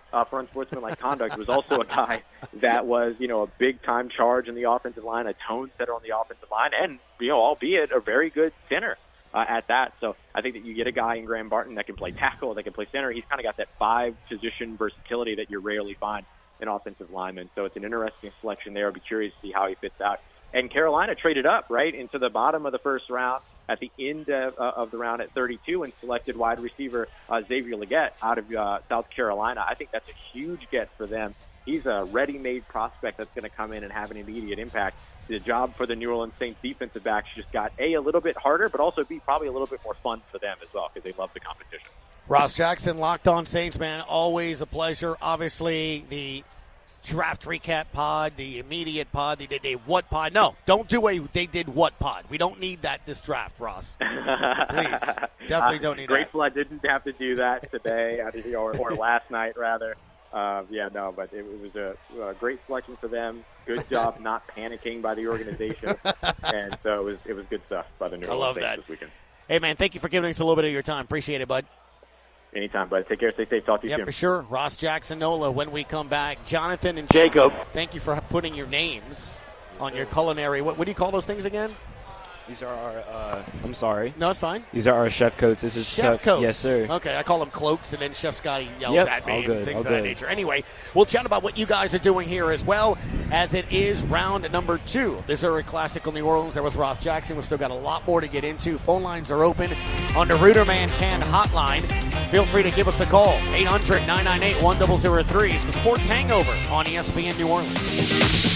for unsportsmanlike conduct was also a guy that was, a big-time charge in the offensive line, a tone setter on the offensive line, and, albeit a very good center at that. So I think that you get a guy in Graham Barton that can play tackle, that can play center. He's kind of got that 5-position versatility that you rarely find in offensive linemen. So it's an interesting selection there. I'll be curious to see how he fits out. And Carolina traded up, right, into the bottom of the first round at the end of the round at 32 and selected wide receiver Xavier Legette out of South Carolina. I think that's a huge get for them. He's a ready-made prospect that's going to come in and have an immediate impact. The job for the New Orleans Saints defensive backs just got, A, a little bit harder, but also, B, probably a little bit more fun for them as well because they love the competition. Ross Jackson, Locked On Saints, man, always a pleasure. Obviously, the draft recap pod, the immediate pod, they did a what pod. No, don't do a they did what pod. We don't need that this draft, Ross. Please. Definitely don't need grateful that. I didn't have to do that today or last night, rather. But it was a great selection for them. Good job not panicking by the organization. And so it was good stuff by the New Orleans Saints this weekend. Hey, man, thank you for giving us a little bit of your time. Appreciate it, bud. Anytime, bud. Take care. Stay safe. Talk to you soon. Yeah, for sure. Ross Jackson Nola when we come back. Jonathan and Jacob, thank you for putting your names on your culinary. What do you call those things again? These are our, I'm sorry. No, it's fine. These are our chef coats. This is chef coats. Yes, sir. Okay, I call them cloaks, and then Chef Scotty yells at me and things of that nature. Anyway, we'll chat about what you guys are doing here as well, as it is round number 2. This Missouri Classical New Orleans. There was Ross Jackson. We've still got a lot more to get into. Phone lines are open on the Ruderman Can hotline. Feel free to give us a call. 800-998-1003. It's the Sports Hangover on ESPN New Orleans.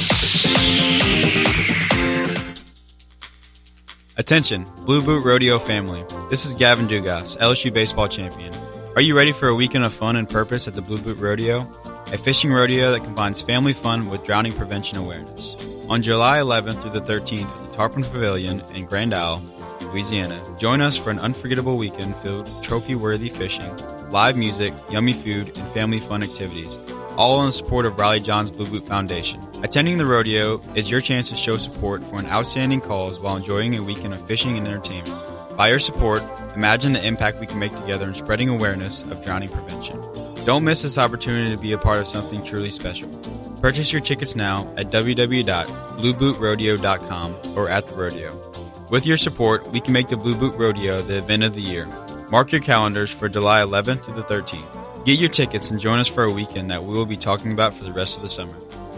Attention, Blue Boot Rodeo family. This is Gavin Dugas, LSU baseball champion. Are you ready for a weekend of fun and purpose at the Blue Boot Rodeo? A fishing rodeo that combines family fun with drowning prevention awareness. On July 11th through the 13th at the Tarpon Pavilion in Grand Isle, Louisiana, join us for an unforgettable weekend filled with trophy-worthy fishing, live music, yummy food, and family fun activities, all in support of Riley John's Blue Boot Foundation. Attending the rodeo is your chance to show support for an outstanding cause while enjoying a weekend of fishing and entertainment. By your support, imagine the impact we can make together in spreading awareness of drowning prevention. Don't miss this opportunity to be a part of something truly special. Purchase your tickets now at www.bluebootrodeo.com or at the rodeo. With your support, we can make the Blue Boot Rodeo the event of the year. Mark your calendars for July 11th to the 13th. Get your tickets and join us for a weekend that we will be talking about for the rest of the summer.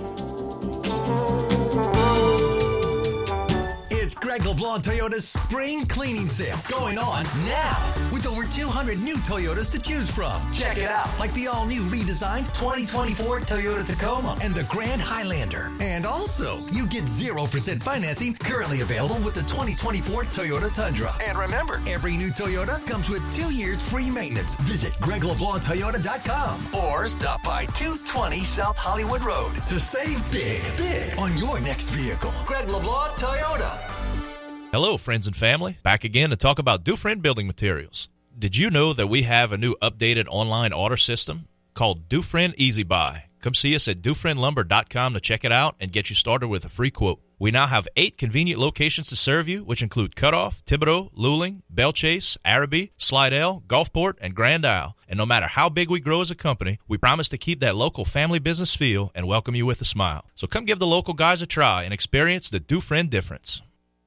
It's Greg LeBlanc Toyota's spring cleaning sale going on now with over 200 new Toyotas to choose from. Check it out, like the all-new redesigned 2024 Toyota Tacoma and the Grand Highlander. And also, you get 0% financing currently available with the 2024 Toyota Tundra. And remember, every new Toyota comes with 2 years free maintenance. Visit GregLeBlancToyota.com or stop by 220 South Hollywood Road to save big on your next vehicle. Greg LeBlanc Toyota. Hello, friends and family. Back again to talk about Dufresne Building Materials. Did you know that we have a new updated online order system called Dufresne Easy Buy? Come see us at DufresneLumber.com to check it out and get you started with a free quote. We now have 8 convenient locations to serve you, which include Cutoff, Thibodaux, Luling, Bellchase, Araby, Slidell, Gulfport, and Grand Isle. And no matter how big we grow as a company, we promise to keep that local family business feel and welcome you with a smile. So come give the local guys a try and experience the Dufresne difference.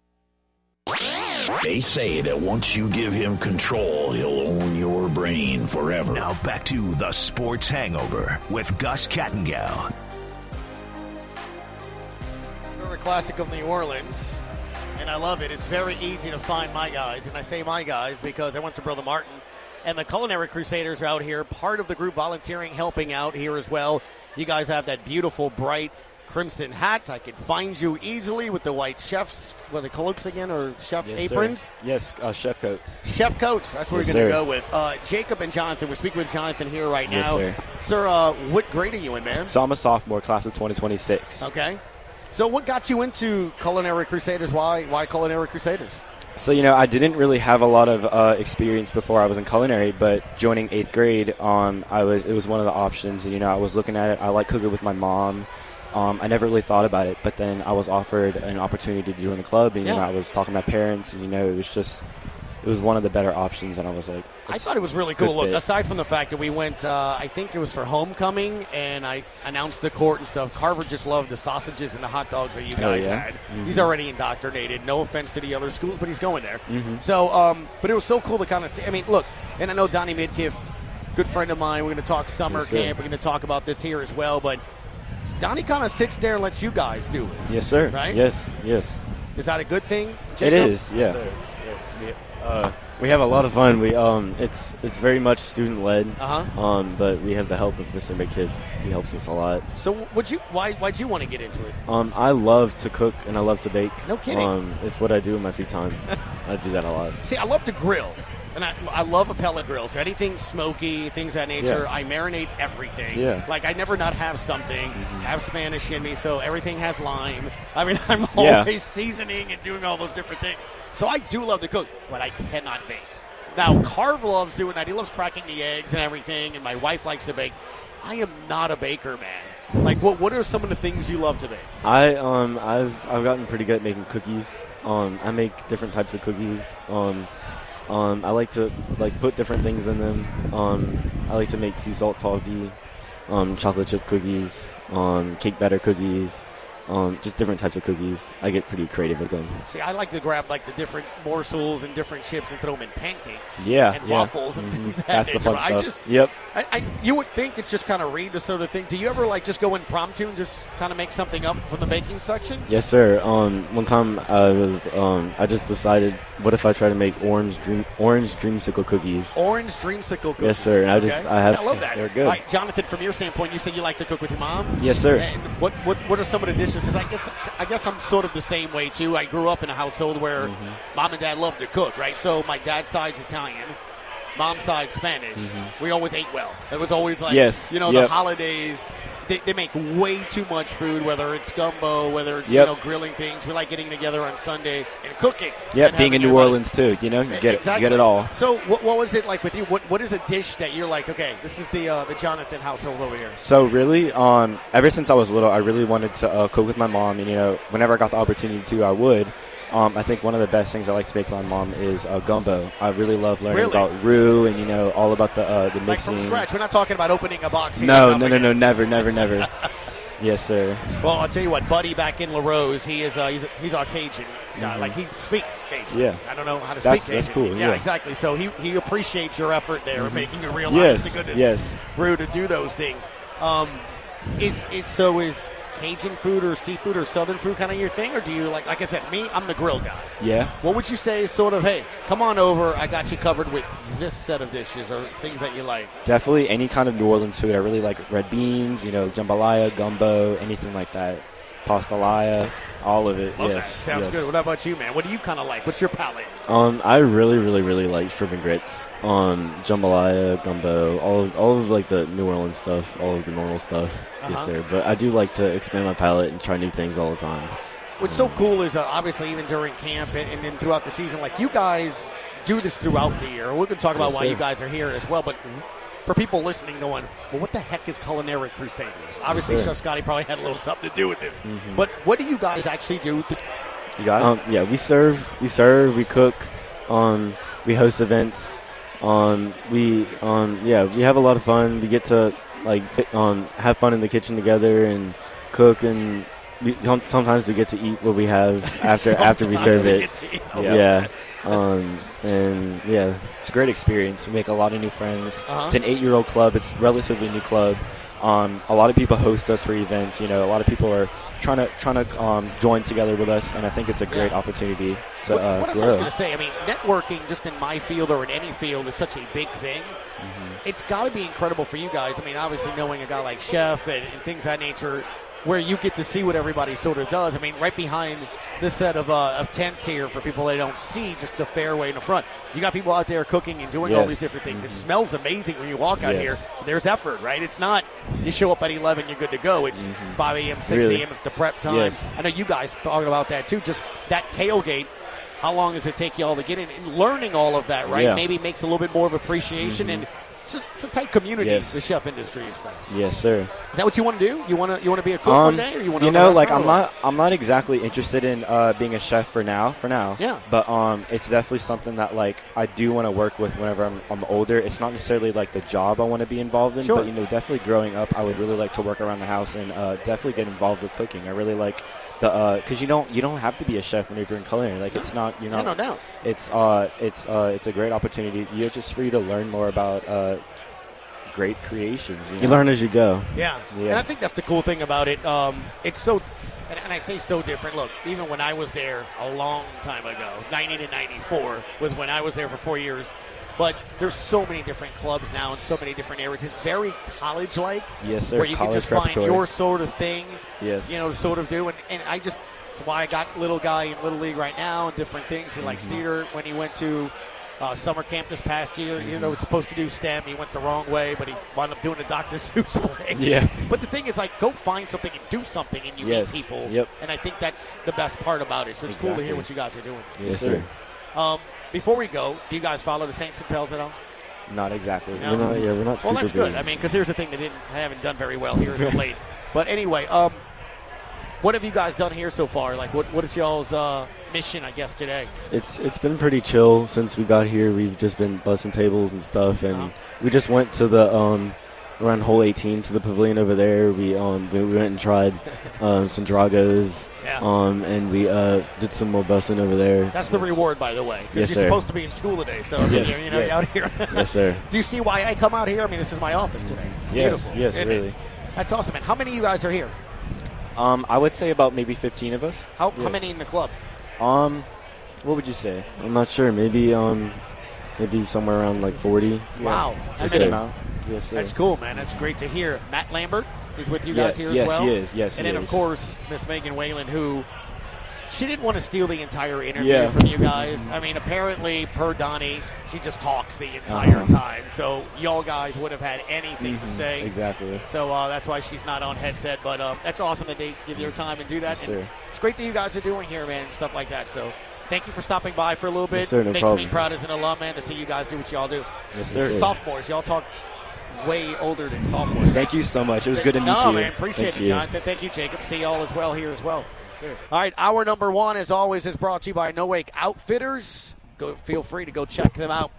They say that once you give him control, he'll own your brain forever. Now back to the Sports Hangover with Gus Kattengell. We're a classic of New Orleans, and I love it. It's very easy to find my guys, and I say my guys because I went to Brother Martin, and the Culinary Crusaders are out here, part of the group volunteering, helping out here as well. You guys have that beautiful, bright crimson hat. I could find you easily with the white chef's, what are the cloaks again, or chef aprons? Sir. Yes, chef coats. Chef coats. That's what we're going to go with. Jacob and Jonathan. We're speaking with Jonathan here right now. Yes, sir. Sir, what grade are you in, man? So I'm a sophomore, class of 2026. Okay. So what got you into Culinary Crusaders? Why Culinary Crusaders? So, I didn't really have a lot of experience before I was in culinary, but joining 8th grade, it was one of the options. And, I was looking at it. I like cooking with my mom. I never really thought about it, but then I was offered an opportunity to join the club, and I was talking to my parents, and it was one of the better options, and I was like, I thought it was really cool. Look, fit. aside from the fact that we went, I think it was for homecoming, and I announced the court and stuff. Carver just loved the sausages and the hot dogs that you guys had. Mm-hmm. He's already indoctrinated. No offense to the other schools, but he's going there. Mm-hmm. So, but it was so cool to kind of see. I mean, look, and I know Donnie Midkiff, good friend of mine. We're going to talk summer Yes, sir. camp. We're going to talk about this here as well, but Donnie kind of sits there and lets you guys do it. Yes, sir. Right? Yes. Is that a good thing, Jacob? It is. Yeah. Yes, sir. Yes. We have a lot of fun. We it's very much student led. Uh-huh. But we have the help of Mr. McKiff. He helps us a lot. So, why'd you want to get into it? I love to cook and I love to bake. No kidding. It's what I do in my free time. I do that a lot. See, I love to grill. And I love a pellet grill. So anything smoky, things of that nature, Yeah. I marinate everything. Yeah. Like, I never not have something, have Spanish in me, so everything has lime. I mean, I'm Yeah. always seasoning and doing all those different things. So I do love to cook, but I cannot bake. Now, Carv loves doing that. He loves cracking the eggs and everything, and my wife likes to bake. I am not a baker, man. Like, what are some of the things you love to bake? I've gotten pretty good at making cookies. I make different types of cookies. I like to put different things in them. I like to make sea salt toffee, chocolate chip cookies, cake batter cookies, just different types of cookies. I get pretty creative with them. See, I like to grab like the different morsels and different chips and throw them in pancakes, Yeah, and yeah. waffles and Mhm. things. Of That's that the fun nature. stuff. I just, Yep. you would think it's just kind of read the sort of thing. Do you ever like just go impromptu and just kind of make something up from the baking section? Yes, sir. One time I just decided, what if I try to make orange dreamsicle cookies? Orange dreamsicle cookies. Yes, sir. And I love that. They're good. All right, Jonathan, from your standpoint, you said you like to cook with your mom. Yes, sir. And what are some of the dishes? Because I guess I'm sort of the same way too. I grew up in a household where mom and dad loved to cook, right? So my dad's side's Italian, mom's side's Spanish. We always ate well. It was always like, Yes. the Yep. holidays. They make way too much food, whether it's gumbo, whether it's Yep. grilling things. We like getting together on Sunday and cooking. Yeah, and being in having New everybody- Orleans too. You get Exactly. you get it all. So what was it like with you? What is a dish that you're like, okay, this is the Jonathan household over here? So really, ever since I was little, I really wanted to cook with my mom, and whenever I got the opportunity to, I would. I think one of the best things I like to make with my mom is gumbo. I really love learning about roux and all about the mixing. Like from scratch. We're not talking about opening a box here. No, never. Yes, sir. Well, I'll tell you what, Buddy back in LaRose, he's our Cajun guy. Mhm. Like, he speaks Cajun. Yeah. I don't know how to speak Cajun. That's cool. Yeah, exactly. So he appreciates your effort there of making a real Yes, honest to goodness yes. brew to do those things. Is Cajun food or seafood or Southern food kind of your thing, or do you like I said, me, I'm the grill guy. Yeah. What would you say is sort of, hey, come on over, I got you covered with this set of dishes or things that you like? Definitely any kind of New Orleans food. I really like red beans, jambalaya, gumbo, anything like that. Pastelaya, all of it. Love yes. that. Sounds yes. good. What about you, man? What do you kind of like? What's your palate? I really, really, really like shrimp and grits. Jambalaya, gumbo, all of like the New Orleans stuff, all of the normal stuff. Yes, sir. But I do like to expand my palate and try new things all the time. What's so cool is obviously even during camp and then throughout the season, like you guys do this throughout the year. We're going to talk about Yes, why sir. you guys are here as well, but for people listening going, well, what the heck is Culinary Crusaders? Obviously, sir. Chef Scotty probably had a little something to do with this. Mhm. But what do you guys actually do? You got it? Yeah, we serve, we cook, we host events, we have a lot of fun. We get to have fun in the kitchen together and cook, and sometimes we get to eat what we have after we serve it. And yeah, it's a great experience. We make a lot of new friends. Uh-huh. It's an 8-year-old club. It's a relatively new club. A lot of people host us for events. A lot of people are trying to join together with us, and I think it's a great opportunity to What I was grow. going to say, I mean, networking just in my field or in any field is such a big thing. It's got to be incredible for you guys. I mean, obviously knowing a guy like Chef and things of that nature, where you get to see what everybody sort of does. I mean, right behind this set of tents here for people that don't see, just the fairway in the front. You got people out there cooking and doing all Yes. these different things. It smells amazing when you walk out Yes. here. There's effort, right? It's not you show up at 11, you're good to go. It's 5 a.m., 6 Really. a.m. It's the prep time. Yes. I know you guys talking about that too. Just that tailgate. How long does it take you all to get in? And learning all of that, right? Yeah. Maybe makes a little bit more of appreciation. And it's a tight community, Yes. the chef industry and stuff. Yes, sir. Is that what you want to do? You want to be a cook one day, or you want to? You know, like I'm not exactly interested in being a chef for now. Yeah. But it's definitely something that like I do want to work with whenever I'm older. It's not necessarily like the job I want to be involved in, Sure. but definitely growing up, I would really like to work around the house and definitely get involved with cooking. I really like because you don't have to be a chef whenever you're in culinary. Like it's not Yeah, no doubt. It's a great opportunity. You're just free to learn more about great creations. You learn as you go. Yeah. And I think that's the cool thing about it. It's so, and I say so different. Look, even when I was there a long time ago, 90 to 94 was when I was there for 4 years. But there's so many different clubs now in so many different areas. It's very college-like. Yes, sir. Where you can just find your sort of thing. Yes. To sort of do. And I just, that's why I got little guy in Little League right now and different things. He likes theater. When he went to summer camp this past year, he was supposed to do STEM. He went the wrong way, but he wound up doing a Dr. Seuss play. Yeah. But the thing is, like, go find something and do something, and you meet people. Yep. And I think that's the best part about it. So it's cool to hear what you guys are doing. Yes, sir. Before we go, do you guys follow the Saints and Pels at all? Not exactly. No? We're not super Well, that's good. big. I mean, because here's the thing, they haven't done very well here as of late. But anyway, what have you guys done here so far? Like, what is y'all's mission, I guess, today? It's been pretty chill since we got here. We've just been bussing tables and stuff, and we just went to the around hole 18 to the pavilion over there. We went and tried some Dragos, and we did some more bussing over there. That's the reward, by the way, because Yes, you're sir. supposed to be in school today. So Yes, you're yes. out here. Yes, sir. Do you see why I come out here? I mean, this is my office today. It's Yes, beautiful. yes, isn't really. it? That's awesome, man. How many of you guys are here? I would say about maybe 15 of us. How many in the club? What would you say? I'm not sure. Maybe somewhere around like 40. Wow. Just That's an amount. Yes, sir. That's cool, man. That's great to hear. Matt Lambert is with you guys here yes, as well. he is. Yes, and he then, of is. course, Miss Megan Whalen, who she didn't want to steal the entire interview from you guys. I mean, apparently, per Donnie, she just talks the entire time. So y'all guys would have had anything to say. Exactly. So that's why she's not on headset. But that's awesome that they give their time and do that. Yes, and sir. it's great that you guys are doing here, man, and stuff like that. So thank you for stopping by for a little bit. Yes, sir, no Makes problem. me proud as an alum, man, to see you guys do what y'all do. Yes, sir. Sophomores, y'all talk way older than sophomores. Thank you so much. It was good to meet you. No, man, appreciate Thank it, you. Jonathan. Thank you, Jacob. See y'all as well here as well. All right, hour number one, as always, is brought to you by No Wake Outfitters. Feel free to go check them out.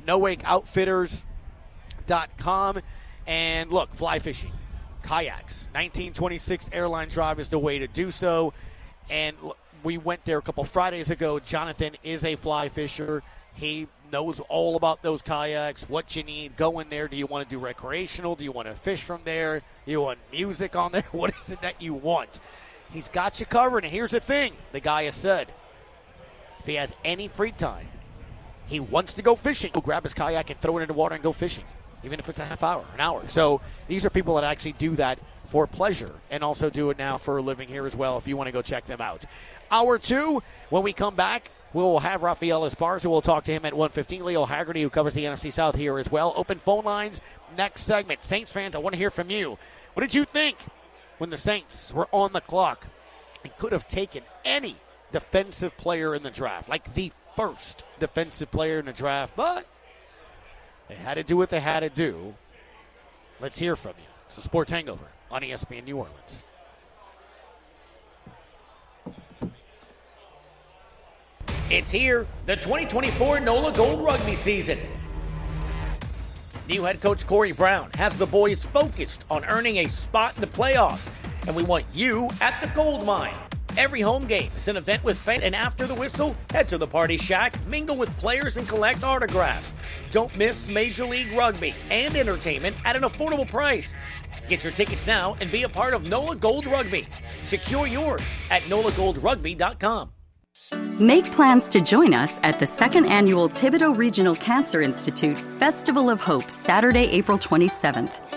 NoWakeOutfitters.com. And look, fly fishing, kayaks, 1926 Airline Drive is the way to do so. And look, we went there a couple Fridays ago. Jonathan is a fly fisher. He knows all about those kayaks, what you need. Go in there. Do you want to do recreational? Do you want to fish from there? Do you want music on there? What is it that you want? He's got you covered. And here's the thing. The guy has said, if he has any free time, he wants to go fishing. He'll grab his kayak and throw it in the water and go fishing, even if it's a half hour, an hour. So these are people that actually do that for pleasure and also do it now for a living here as well if you want to go check them out. Hour two, when we come back, we'll have Rafael Esparza. We'll talk to him at 1:15. Leo Haggerty, who covers the NFC South here as well. Open phone lines next segment. Saints fans, I want to hear from you. What did you think when the Saints were on the clock and could have taken any defensive player in the draft, like the first defensive player in the draft, but they had to do what they had to do. Let's hear from you. It's the Sports Hangover on ESPN New Orleans. It's here, the 2024 NOLA Gold Rugby season. New head coach Corey Brown has the boys focused on earning a spot in the playoffs, and we want you at the gold mine. Every home game is an event with fans, and after the whistle, head to the Party Shack, mingle with players, and collect autographs. Don't miss Major League Rugby and entertainment at an affordable price. Get your tickets now and be a part of NOLA Gold Rugby. Secure yours at NOLAGoldRugby.com. Make plans to join us at the second annual Thibodeau Regional Cancer Institute Festival of Hope, Saturday, April 27th.